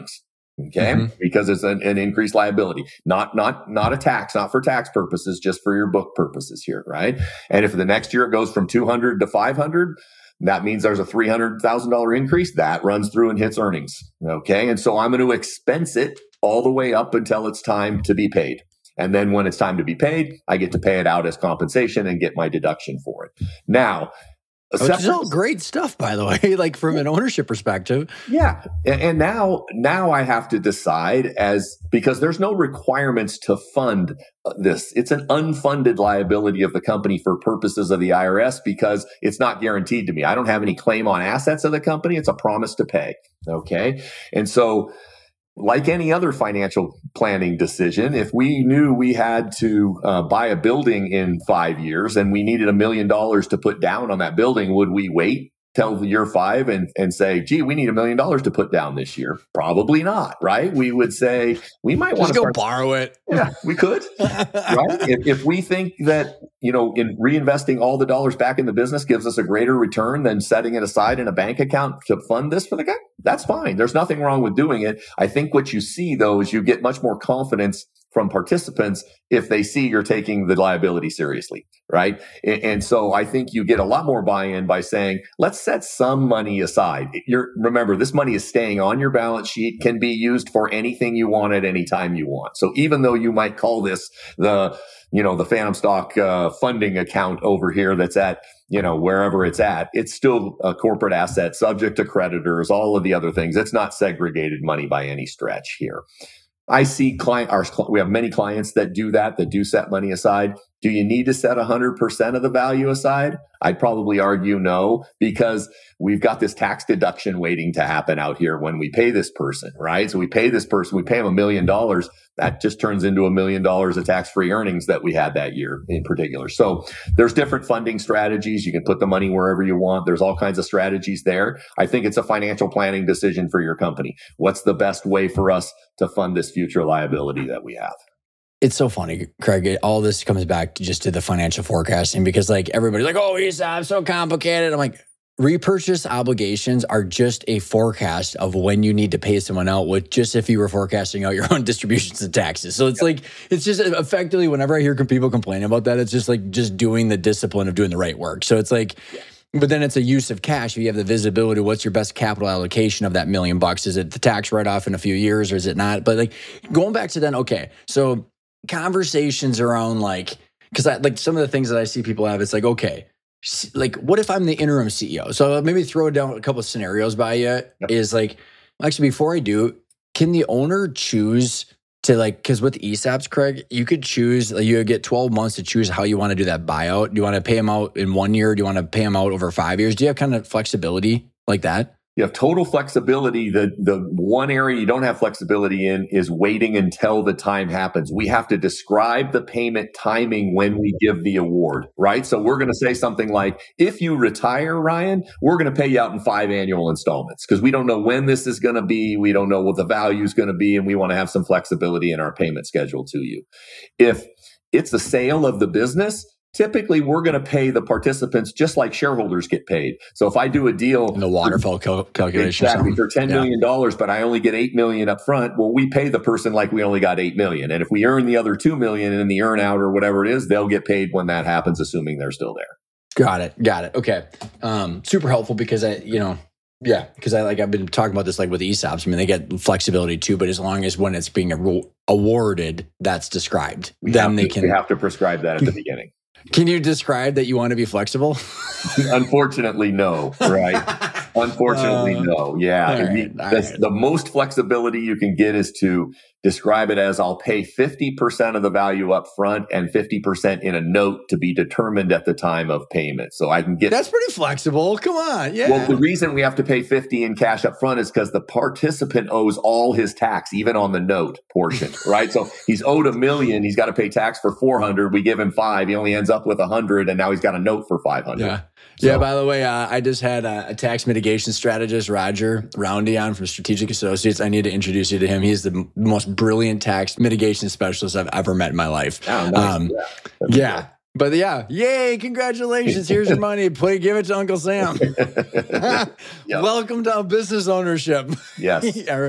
Okay. Mm-hmm. Because it's an, an increased liability, not, not, not a tax, not for tax purposes, just for your book purposes here. Right. And if the next year it goes from two hundred to five hundred, that means there's a three hundred thousand dollars increase that runs through and hits earnings. Okay. And so I'm going to expense it all the way up until it's time to be paid. And then when it's time to be paid, I get to pay it out as compensation and get my deduction for it. Now, which is all great stuff, by the way, like from an ownership perspective. Yeah. And, and now, now I have to decide as, because there's no requirements to fund this. It's an unfunded liability of the company for purposes of the I R S because it's not guaranteed to me. I don't have any claim on assets of the company. It's a promise to pay. Okay. And so, like any other financial planning decision, if we knew we had to uh, buy a building in five years and we needed a million dollars to put down on that building, would we wait till the year five and, and say, gee, we need a million dollars to put down this year? Probably not, right? We would say, we might want to go start- borrow it. Yeah, we could, right? If, if we think that, you know, in reinvesting all the dollars back in the business gives us a greater return than setting it aside in a bank account to fund this for the guy, that's fine. There's nothing wrong with doing it. I think what you see, though, is you get much more confidence from participants if they see you're taking the liability seriously, right? And, and so I think you get a lot more buy-in by saying, let's set some money aside. You're, remember, this money is staying on your balance sheet, can be used for anything you want at any time you want. So even though you might call this the, you know, the phantom stock uh, funding account over here that's at, you know, wherever it's at, it's still a corporate asset subject to creditors, all of the other things. It's not segregated money by any stretch here. I see client, our, we have many clients that do that, that do set money aside. Do you need to set one hundred percent of the value aside? I'd probably argue no, because we've got this tax deduction waiting to happen out here when we pay this person, right? So we pay this person, we pay them a million dollars. That just turns into a million dollars of tax-free earnings that we had that year in particular. So there's different funding strategies. You can put the money wherever you want. There's all kinds of strategies there. I think it's a financial planning decision for your company. What's the best way for us to fund this future liability that we have? It's so funny, Craig. All this comes back to just to the financial forecasting because like everybody's like, oh, E S O P, so complicated. I'm like, repurchase obligations are just a forecast of when you need to pay someone out with just if you were forecasting out your own distributions and taxes. So it's yep. like, it's just effectively whenever I hear people complain about that, it's just like just doing the discipline of doing the right work. So it's like, yeah. But then it's a use of cash. If you have the visibility, what's your best capital allocation of that million bucks? Is it the tax write-off in a few years or is it not? But like going back to then, okay, so conversations around like, because I like some of the things that I see people have, it's like, okay, like what if I'm the interim C E O? So maybe throw down a couple of scenarios by you. Yep. Is like, actually, before I do, can the owner choose to like, because with E S O Ps, Craig, you could choose, like, you get twelve months to choose how you want to do that buyout. Do you want to pay them out in one year? Do you want to pay them out over five years? Do you have kind of flexibility like that? You have total flexibility. The the one area you don't have flexibility in is waiting until the time happens. We have to describe the payment timing when we give the award, right? So we're going to say something like, if you retire, Ryan, we're going to pay you out in five annual installments because we don't know when this is going to be. We don't know what the value is going to be, and we want to have some flexibility in our payment schedule to you. If it's the sale of the business, typically, we're going to pay the participants just like shareholders get paid. So if I do a deal, in the waterfall cal- calculation, exactly, for ten million dollars, yeah. but I only get eight million dollars up front, well, we pay the person like we only got eight million dollars. And if we earn the other two million dollars in the earn out or whatever it is, they'll get paid when that happens, assuming they're still there. Got it. Got it. Okay. Um, super helpful because I, you know, yeah, because I like I've been talking about this like with E S O Ps. I mean, they get flexibility too, but as long as when it's being awarded, that's described, we then they to, can. We have to prescribe that at the beginning. Can you describe that you want to be flexible? Unfortunately, no. Right? Unfortunately, uh, no. Yeah. Right, the, right. the most flexibility you can get is to describe it as I'll pay fifty percent of the value up front and fifty percent in a note to be determined at the time of payment. So I can get... That's pretty flexible. Come on. Yeah. Well, the reason we have to pay fifty in cash up front is because the participant owes all his tax, even on the note portion, right? So he's owed a million. He's got to pay tax for four hundred. We give him five. He only ends up with a hundred, and now he's got a note for five hundred. Yeah. So, yeah, by the way, uh, I just had a, a tax mitigation strategist, Roger Roundy, on from Strategic Associates. I need to introduce you to him. He's the m- most brilliant tax mitigation specialist I've ever met in my life. Oh, nice. Um, yeah. yeah. But yeah, yay, congratulations. Here's your money. Play, give it to Uncle Sam. Yep. Welcome to business ownership. Yes. yeah.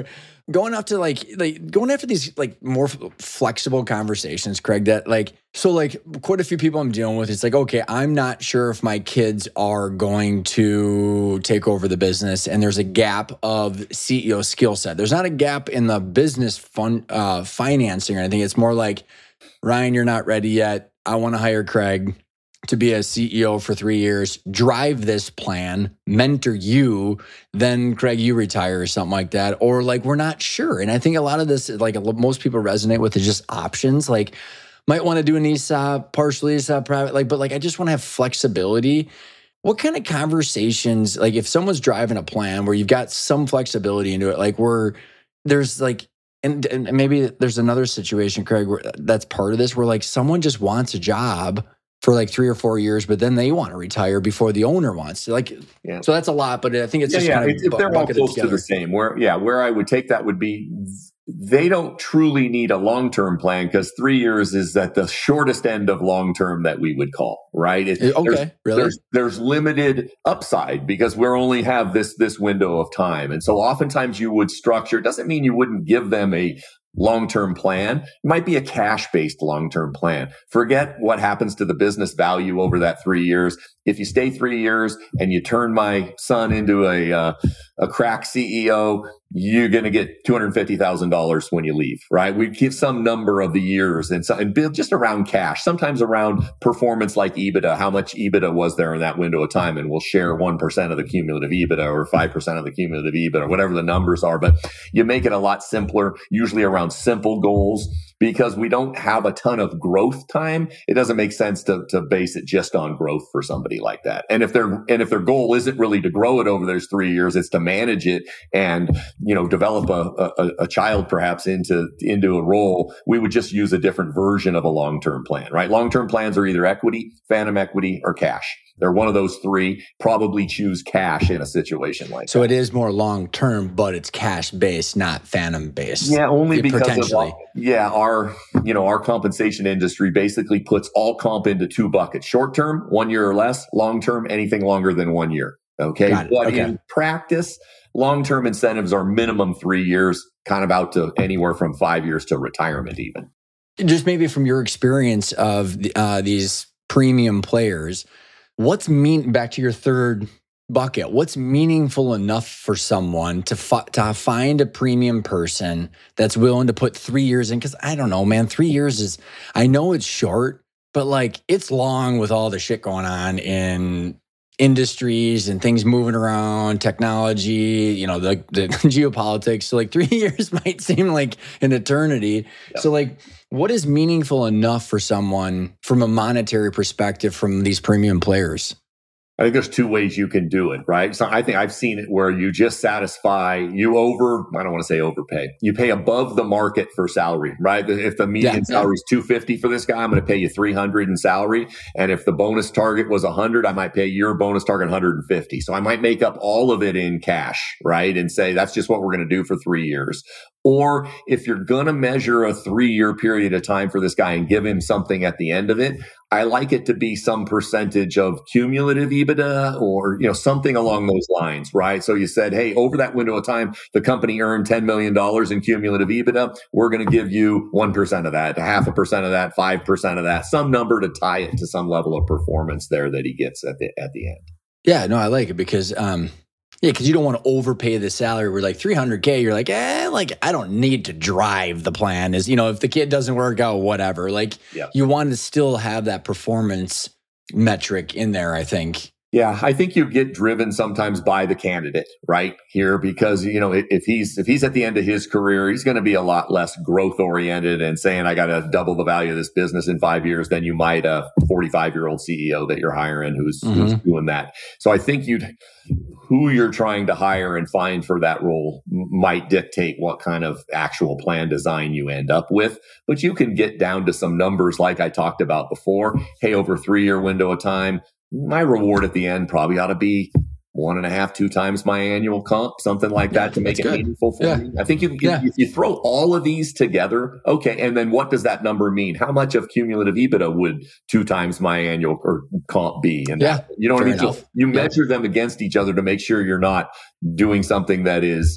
going after like like going after these like more f- flexible conversations, Craig, that like so like quite a few people I'm dealing with, it's like, okay, I'm not sure if my kids are going to take over the business, and there's a gap of C E O skill set. There's not a gap in the business fund uh financing or anything. It's more like, Ryan, you're not ready yet. I want to hire Craig to be a C E O for three years, drive this plan, mentor you, then Craig, you retire or something like that. Or like, we're not sure. And I think a lot of this, like most people resonate with is just options. Like might want to do an E S O P, partially E S O P, private, like, but like, I just want to have flexibility. What kind of conversations, like if someone's driving a plan where you've got some flexibility into it, like where there's like, and, and maybe there's another situation, Craig, where that's part of this, where like someone just wants a job for like three or four years, but then they want to retire before the owner wants to. Like, yeah. So that's a lot, but I think it's yeah, just yeah. kind of if, if they're all close to the same. Where, yeah, where I would take that would be they don't truly need a long-term plan because three years is at the shortest end of long-term that we would call, right? It, okay, there's, really? There's, there's limited upside because we only have this this window of time, and so oftentimes you would structure. It doesn't mean you wouldn't give them a long-term plan. It might be a cash-based long-term plan. Forget what happens to the business value over that three years. If you stay three years and you turn my son into a uh, a crack C E O, you're going to get two hundred fifty thousand dollars when you leave, right? We give some number of the years and, so, and build just around cash, sometimes around performance like EBITDA. How much EBITDA was there in that window of time? And we'll share one percent of the cumulative EBITDA or five percent of the cumulative EBITDA or whatever the numbers are. But you make it a lot simpler, usually around simple goals. Because we don't have a ton of growth time, it doesn't make sense to, to base it just on growth for somebody like that. And if their and if their goal isn't really to grow it over those three years, it's to manage it and you know develop a, a, a child perhaps into into a role. We would just use a different version of a long term plan, right? Long term plans are either equity, phantom equity, or cash. They're one of those three. Probably choose cash in a situation like so that. So it is more long term, but it's cash based, not phantom based. Yeah, only because potentially. Of, yeah, our you know our compensation industry basically puts all comp into two buckets: short term, one year or less; long term, anything longer than one year. Okay, but okay. In practice, long term incentives are minimum three years, kind of out to anywhere from five years to retirement, even. Just maybe from your experience of uh, these premium players. What's mean back to your third bucket? What's meaningful enough for someone to fi- to find a premium person that's willing to put three years in? Because I don't know, man, three years is, I know it's short, but like it's long with all the shit going on in industries and things moving around, technology, you know, the, the geopolitics. So like three years might seem like an eternity. Yeah. So like, what is meaningful enough for someone from a monetary perspective from these premium players? I think there's two ways you can do it, right? So I think I've seen it where you just satisfy, you over, I don't want to say overpay. You pay above the market for salary, right? If the median yeah, salary is two hundred fifty for this guy, I'm going to pay you three hundred in salary. And if the bonus target was one hundred, I might pay your bonus target one hundred fifty. So I might make up all of it in cash, right? And say, that's just what we're going to do for three years. Or if you're going to measure a three-year period of time for this guy and give him something at the end of it, I like it to be some percentage of cumulative EBITDA or, you know, something along those lines, right? So you said, hey, over that window of time, the company earned ten million dollars in cumulative EBITDA. We're going to give you one percent of that, half a percent of that, five percent of that, some number to tie it to some level of performance there that he gets at the, at the end. Yeah, no, I like it because, um, yeah, because you don't want to overpay the salary. We're like three hundred K. You're like, eh, like I don't need to drive the plan. Is you know, if the kid doesn't work out, whatever. Like yeah. You want to still have that performance metric in there, I think. Yeah, I think you get driven sometimes by the candidate, right? Here, because you know, if he's if he's at the end of his career, he's going to be a lot less growth oriented and saying, "I got to double the value of this business in five years." Than you might a forty-five year old C E O that you're hiring who's, mm-hmm. who's doing that. So I think you'd who you're trying to hire and find for that role might dictate what kind of actual plan design you end up with. But you can get down to some numbers like I talked about before. Hey, over a three year window of time, my reward at the end probably ought to be one and a half, two times my annual comp, something like that, yeah, to make it good. Meaningful for yeah. me. I think you, yeah. if you throw all of these together, okay, and then what does that number mean? How much of cumulative EBITDA would two times my annual or comp be? And yeah, that, you know what I mean? So you measure yeah. them against each other to make sure you're not doing something that is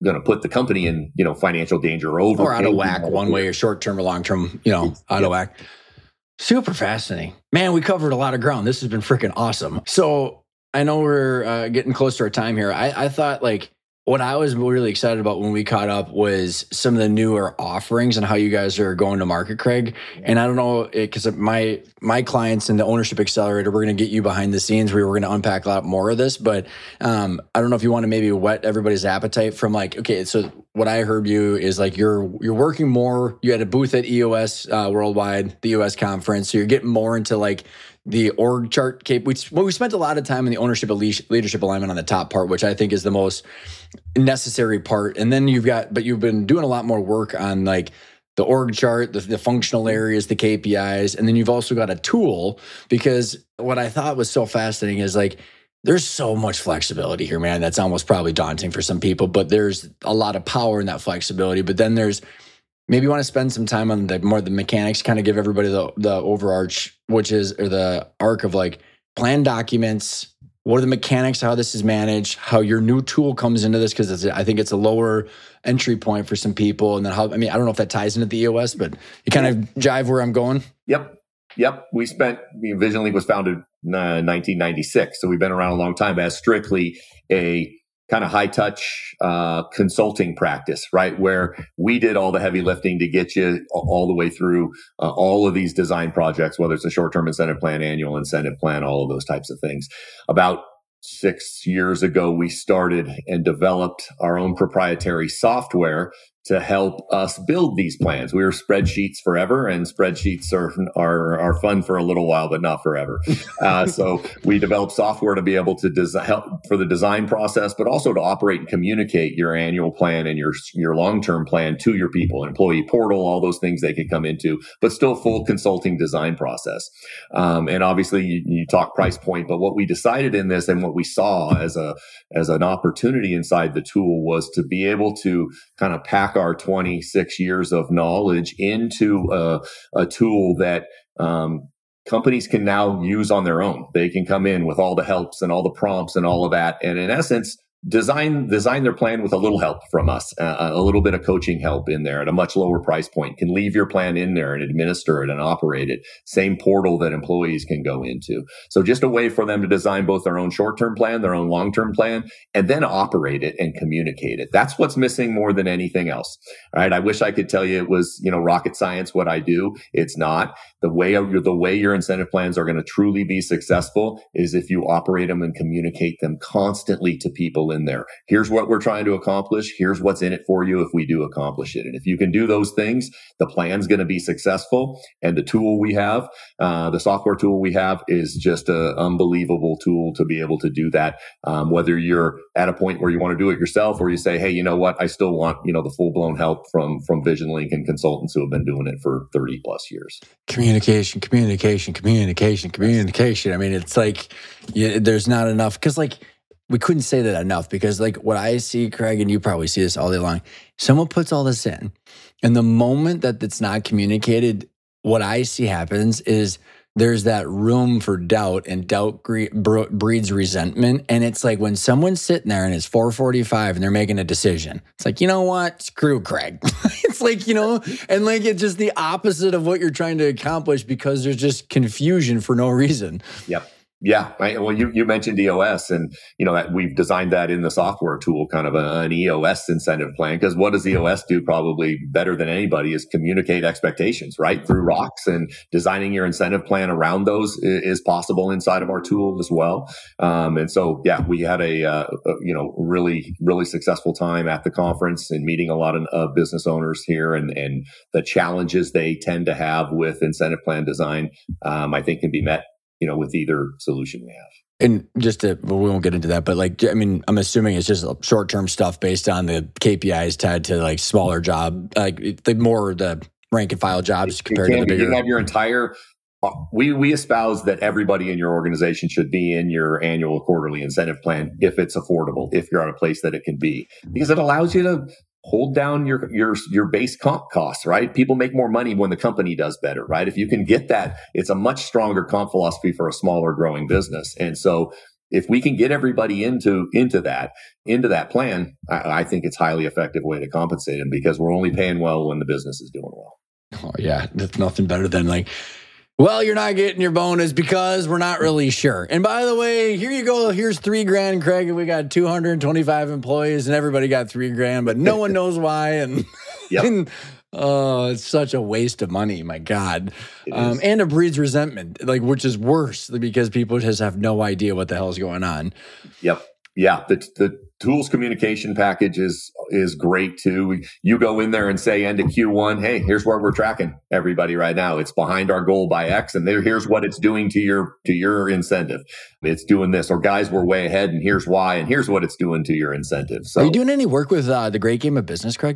going to put the company in, you know, financial danger or over or out of whack one way or short term or long term, you know, out yep. of whack. Super fascinating, man. We covered a lot of ground. This has been freaking awesome. So I know we're uh, getting close to our time here. I, I thought like what I was really excited about when we caught up was some of the newer offerings and how you guys are going to market, Craig. And I don't know, because my my clients in the Ownership Accelerator, we're going to get you behind the scenes. We were going to unpack a lot more of this, but um, I don't know if you want to maybe whet everybody's appetite from like, okay, so what I heard you is like you're you're working more. You had a booth at E O S uh, Worldwide, the U S conference, so you're getting more into like the org chart cape. We, well, we spent a lot of time in the ownership leadership alignment on the top part, which I think is the most necessary part. And then you've got, but you've been doing a lot more work on like the org chart, the, the functional areas, the K P Is. And then you've also got a tool, because what I thought was so fascinating is like, there's so much flexibility here, man. That's almost probably daunting for some people, but there's a lot of power in that flexibility. But then there's, maybe you want to spend some time on the more the mechanics, kind of give everybody the the overarch, which is, or the arc of like plan documents. What are the mechanics, how this is managed, how your new tool comes into this, because I think it's a lower entry point for some people. And then how, I mean, I don't know if that ties into the E O S, but you kind of jive where I'm going. Yep. Yep. We spent, VisionLink was founded in uh, nineteen ninety-six. So we've been around a long time as strictly a kind of high touch uh, consulting practice, right? Where we did all the heavy lifting to get you all the way through uh, all of these design projects, whether it's a short-term incentive plan, annual incentive plan, all of those types of things. About six years ago, we started and developed our own proprietary software to help us build these plans. We were spreadsheets forever, and spreadsheets are are, are fun for a little while, but not forever. Uh, so we developed software to be able to design, help for the design process, but also to operate and communicate your annual plan and your your long-term plan to your people, an employee portal, all those things they could come into, but still full consulting design process. Um, and obviously, you, you talk price point, but what we decided in this and what we saw as a as an opportunity inside the tool was to be able to kind of pack our twenty-six years of knowledge into a, a tool that um, companies can now use on their own. They can come in with all the helps and all the prompts and all of that. And in essence, design design their plan with a little help from us, uh, a little bit of coaching help in there at a much lower price point. Can leave your plan in there and administer it and operate it. Same portal that employees can go into. So just a way for them to design both their own short-term plan, their own long-term plan, and then operate it and communicate it. That's what's missing more than anything else. All right. I wish I could tell you it was, you know, rocket science what I do. It's not. The way the way your incentive plans are going to truly be successful is if you operate them and communicate them constantly to people in there. Here's what we're trying to accomplish. Here's what's in it for you if we do accomplish it. And if you can do those things, the plan's going to be successful. And the tool we have, uh, the software tool we have is just an unbelievable tool to be able to do that. Um, whether you're at a point where you want to do it yourself or you say, hey, you know what? I still want, you know, the full blown help from, from VisionLink and consultants who have been doing it for thirty plus years. Communication, communication, communication, communication. I mean, it's like, yeah, there's not enough, because like, we couldn't say that enough, because like what I see, Craig, and you probably see this all day long, someone puts all this in, and the moment that it's not communicated, what I see happens is there's that room for doubt, and doubt breeds resentment. And it's like when someone's sitting there and it's four forty-five and they're making a decision, it's like, you know what? Screw Craig. It's like, you know, and like it's just the opposite of what you're trying to accomplish, because there's just confusion for no reason. Yep. Yeah. Right. Well, you, you mentioned E O S, and, you know, that we've designed that in the software tool, kind of a, an E O S incentive plan. Because what does E O S do probably better than anybody is communicate expectations, right? Through rocks, and designing your incentive plan around those is, is possible inside of our tool as well. Um, and so, yeah, we had a, uh, a, you know, really, really successful time at the conference and meeting a lot of uh, business owners here, and, and the challenges they tend to have with incentive plan design, um, I think can be met, you know, with either solution we have. And just to, well, we won't get into that, but like, I mean, I'm assuming it's just short-term stuff based on the K P Is tied to like smaller job, like the more the rank and file jobs compared to the bigger. You can have your entire, we, we espouse that everybody in your organization should be in your annual quarterly incentive plan if it's affordable, if you're at a place that it can be, because it allows you to hold down your, your, your base comp costs, right? People make more money when the company does better, right? If you can get that, it's a much stronger comp philosophy for a smaller growing business. And so if we can get everybody into into that into that plan, I, I think it's a highly effective way to compensate them, because we're only paying well when the business is doing well. Oh yeah, that's nothing better than like, well, you're not getting your bonus because we're not really sure. And by the way, here you go. Here's three grand, Craig. And we got two hundred twenty-five employees and everybody got three grand, but no one knows why. And, yep. and oh, it's such a waste of money. My God. Um, and it breeds resentment, like, which is worse because people just have no idea what the hell is going on. Yep. Yeah. The, the tools communication package is, is great too. You go in there and say end of Q one, hey, here's where we're tracking everybody right now. It's behind our goal by X, and there, here's what it's doing to your, to your incentive. It's doing this, or guys, we're way ahead and here's why, and here's what it's doing to your incentive. So, are you doing any work with uh, the Great Game of Business, Craig?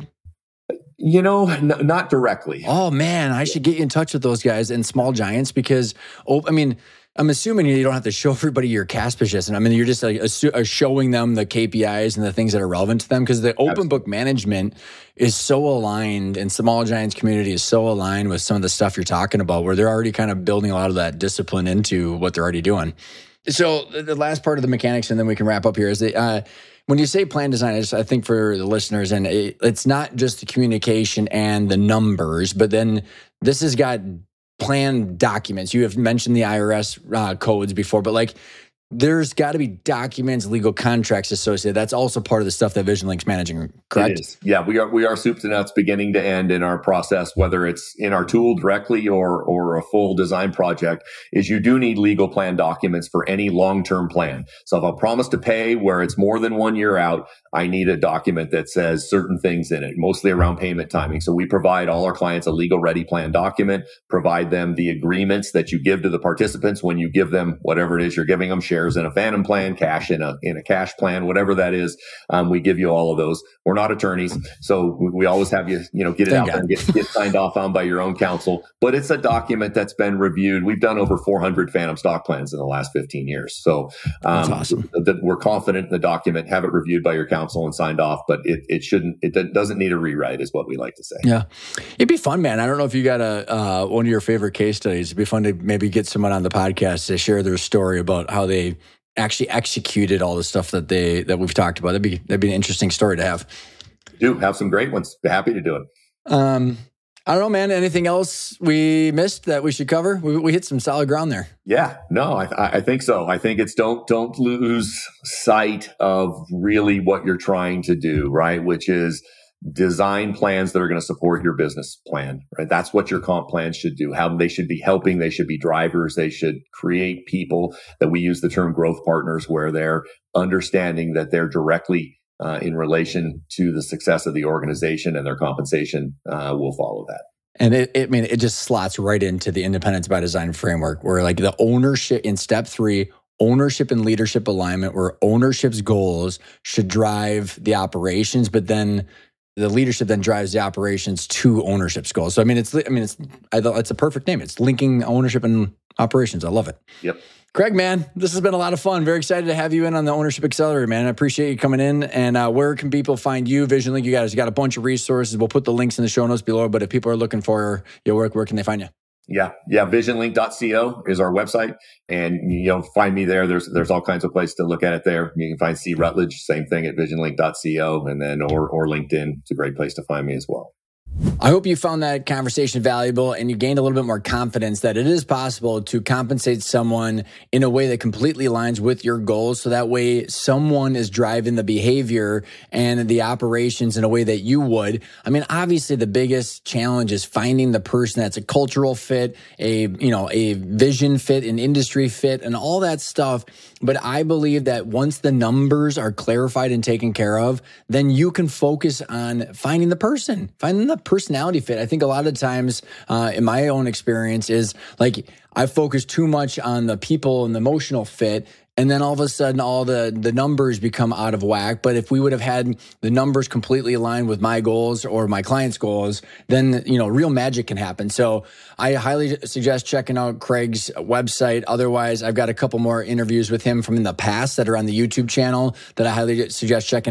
You know, n- not directly. Oh man, I should get you in touch with those guys and Small Giants, because, oh, I mean, I'm assuming you don't have to show everybody your cash position. I mean, you're just like assu- showing them the K P Is and the things that are relevant to them, because the open Absolutely. Book management is so aligned, and Small Giants community is so aligned with some of the stuff you're talking about, where they're already kind of building a lot of that discipline into what they're already doing. So the last part of the mechanics, and then we can wrap up here, is that uh, when you say plan design, I, just, I think for the listeners, and it, it's not just the communication and the numbers, but then this has got plan documents. You have mentioned the I R S uh, codes before, but like there's got to be documents, legal contracts associated. That's also part of the stuff that VisionLink's managing, correct? It is. Yeah, we are we are soup to nuts, beginning to end in our process, whether it's in our tool directly or or a full design project, is you do need legal plan documents for any long-term plan. So if I promise to pay where it's more than one year out, I need a document that says certain things in it, mostly around payment timing. So we provide all our clients a legal ready plan document, provide them the agreements that you give to the participants when you give them whatever it is you're giving them, shares in a phantom plan, cash in a in a cash plan, whatever that is. Um, we give you all of those. We're not attorneys, so we, we always have you, you know, get it Thank out there and get, get signed off on by your own counsel. But it's a document that's been reviewed. We've done over four hundred phantom stock plans in the last fifteen years. So um, that's awesome. th- th- we're confident in the document, have it reviewed by your counsel and signed off, but it, it shouldn't, it doesn't need a rewrite, is what we like to say. Yeah. It'd be fun, man. I don't know if you got a, uh, one of your favorite case studies. It'd be fun to maybe get someone on the podcast to share their story about how they actually executed all the stuff that they, that we've talked about. That'd be, that'd be an interesting story to have. Do have some great ones. Be happy to do it. Um, I don't know, man. Anything else we missed that we should cover? We, we hit some solid ground there. Yeah, no, I, I think so. I think it's don't don't lose sight of really what you're trying to do, right? Which is design plans that are going to support your business plan, right? That's what your comp plans should do. How they should be helping. They should be drivers. They should create people that we use the term growth partners, where they're understanding that they're directly Uh, in relation to the success of the organization, and their compensation uh, will follow that. And it, it, I mean, it just slots right into the Independence by Design framework, where like the ownership in step three, ownership and leadership alignment, where ownership's goals should drive the operations, but then the leadership then drives the operations to ownership's goals. So I mean, it's I mean, it's I thought it's a perfect name. It's linking ownership and operations. I love it. Yep. Craig, man, this has been a lot of fun. Very excited to have you in on the Ownership Accelerator, man. I appreciate you coming in. And uh, where can people find you, VisionLink? You guys got a bunch of resources. We'll put the links in the show notes below. But if people are looking for your work, where can they find you? Yeah, yeah. vision link dot co is our website, and you know, find me there. There's there's all kinds of places to look at it there. You can find C Rutledge, same thing at vision link dot co, and then or or LinkedIn. It's a great place to find me as well. I hope you found that conversation valuable and you gained a little bit more confidence that it is possible to compensate someone in a way that completely aligns with your goals. So that way someone is driving the behavior and the operations in a way that you would. I mean, obviously the biggest challenge is finding the person that's a cultural fit, a, you know, a vision fit, an industry fit, and all that stuff. But I believe that once the numbers are clarified and taken care of, then you can focus on finding the person, finding the personality fit. I think a lot of times, uh, in my own experience, is like I focus too much on the people and the emotional fit. And then all of a sudden, all the, the numbers become out of whack. But if we would have had the numbers completely aligned with my goals or my client's goals, then, you know, real magic can happen. So I highly suggest checking out Craig's website. Otherwise, I've got a couple more interviews with him from in the past that are on the YouTube channel that I highly suggest checking out.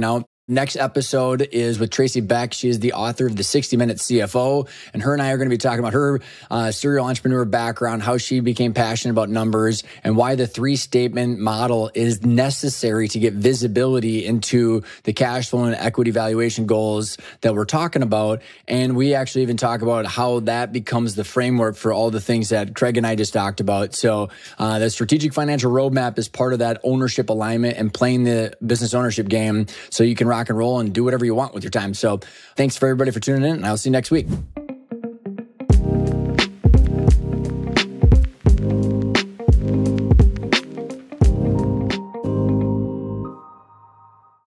Next episode is with Tracy Beck. She is the author of the sixty minute C F O, and her and I are going to be talking about her uh, serial entrepreneur background, how she became passionate about numbers, and why the three statement model is necessary to get visibility into the cash flow and equity valuation goals that we're talking about. And we actually even talk about how that becomes the framework for all the things that Craig and I just talked about. So uh, the strategic financial roadmap is part of that ownership alignment and playing the business ownership game so you can rock and roll and do whatever you want with your time. So thanks for everybody for tuning in, and I'll see you next week.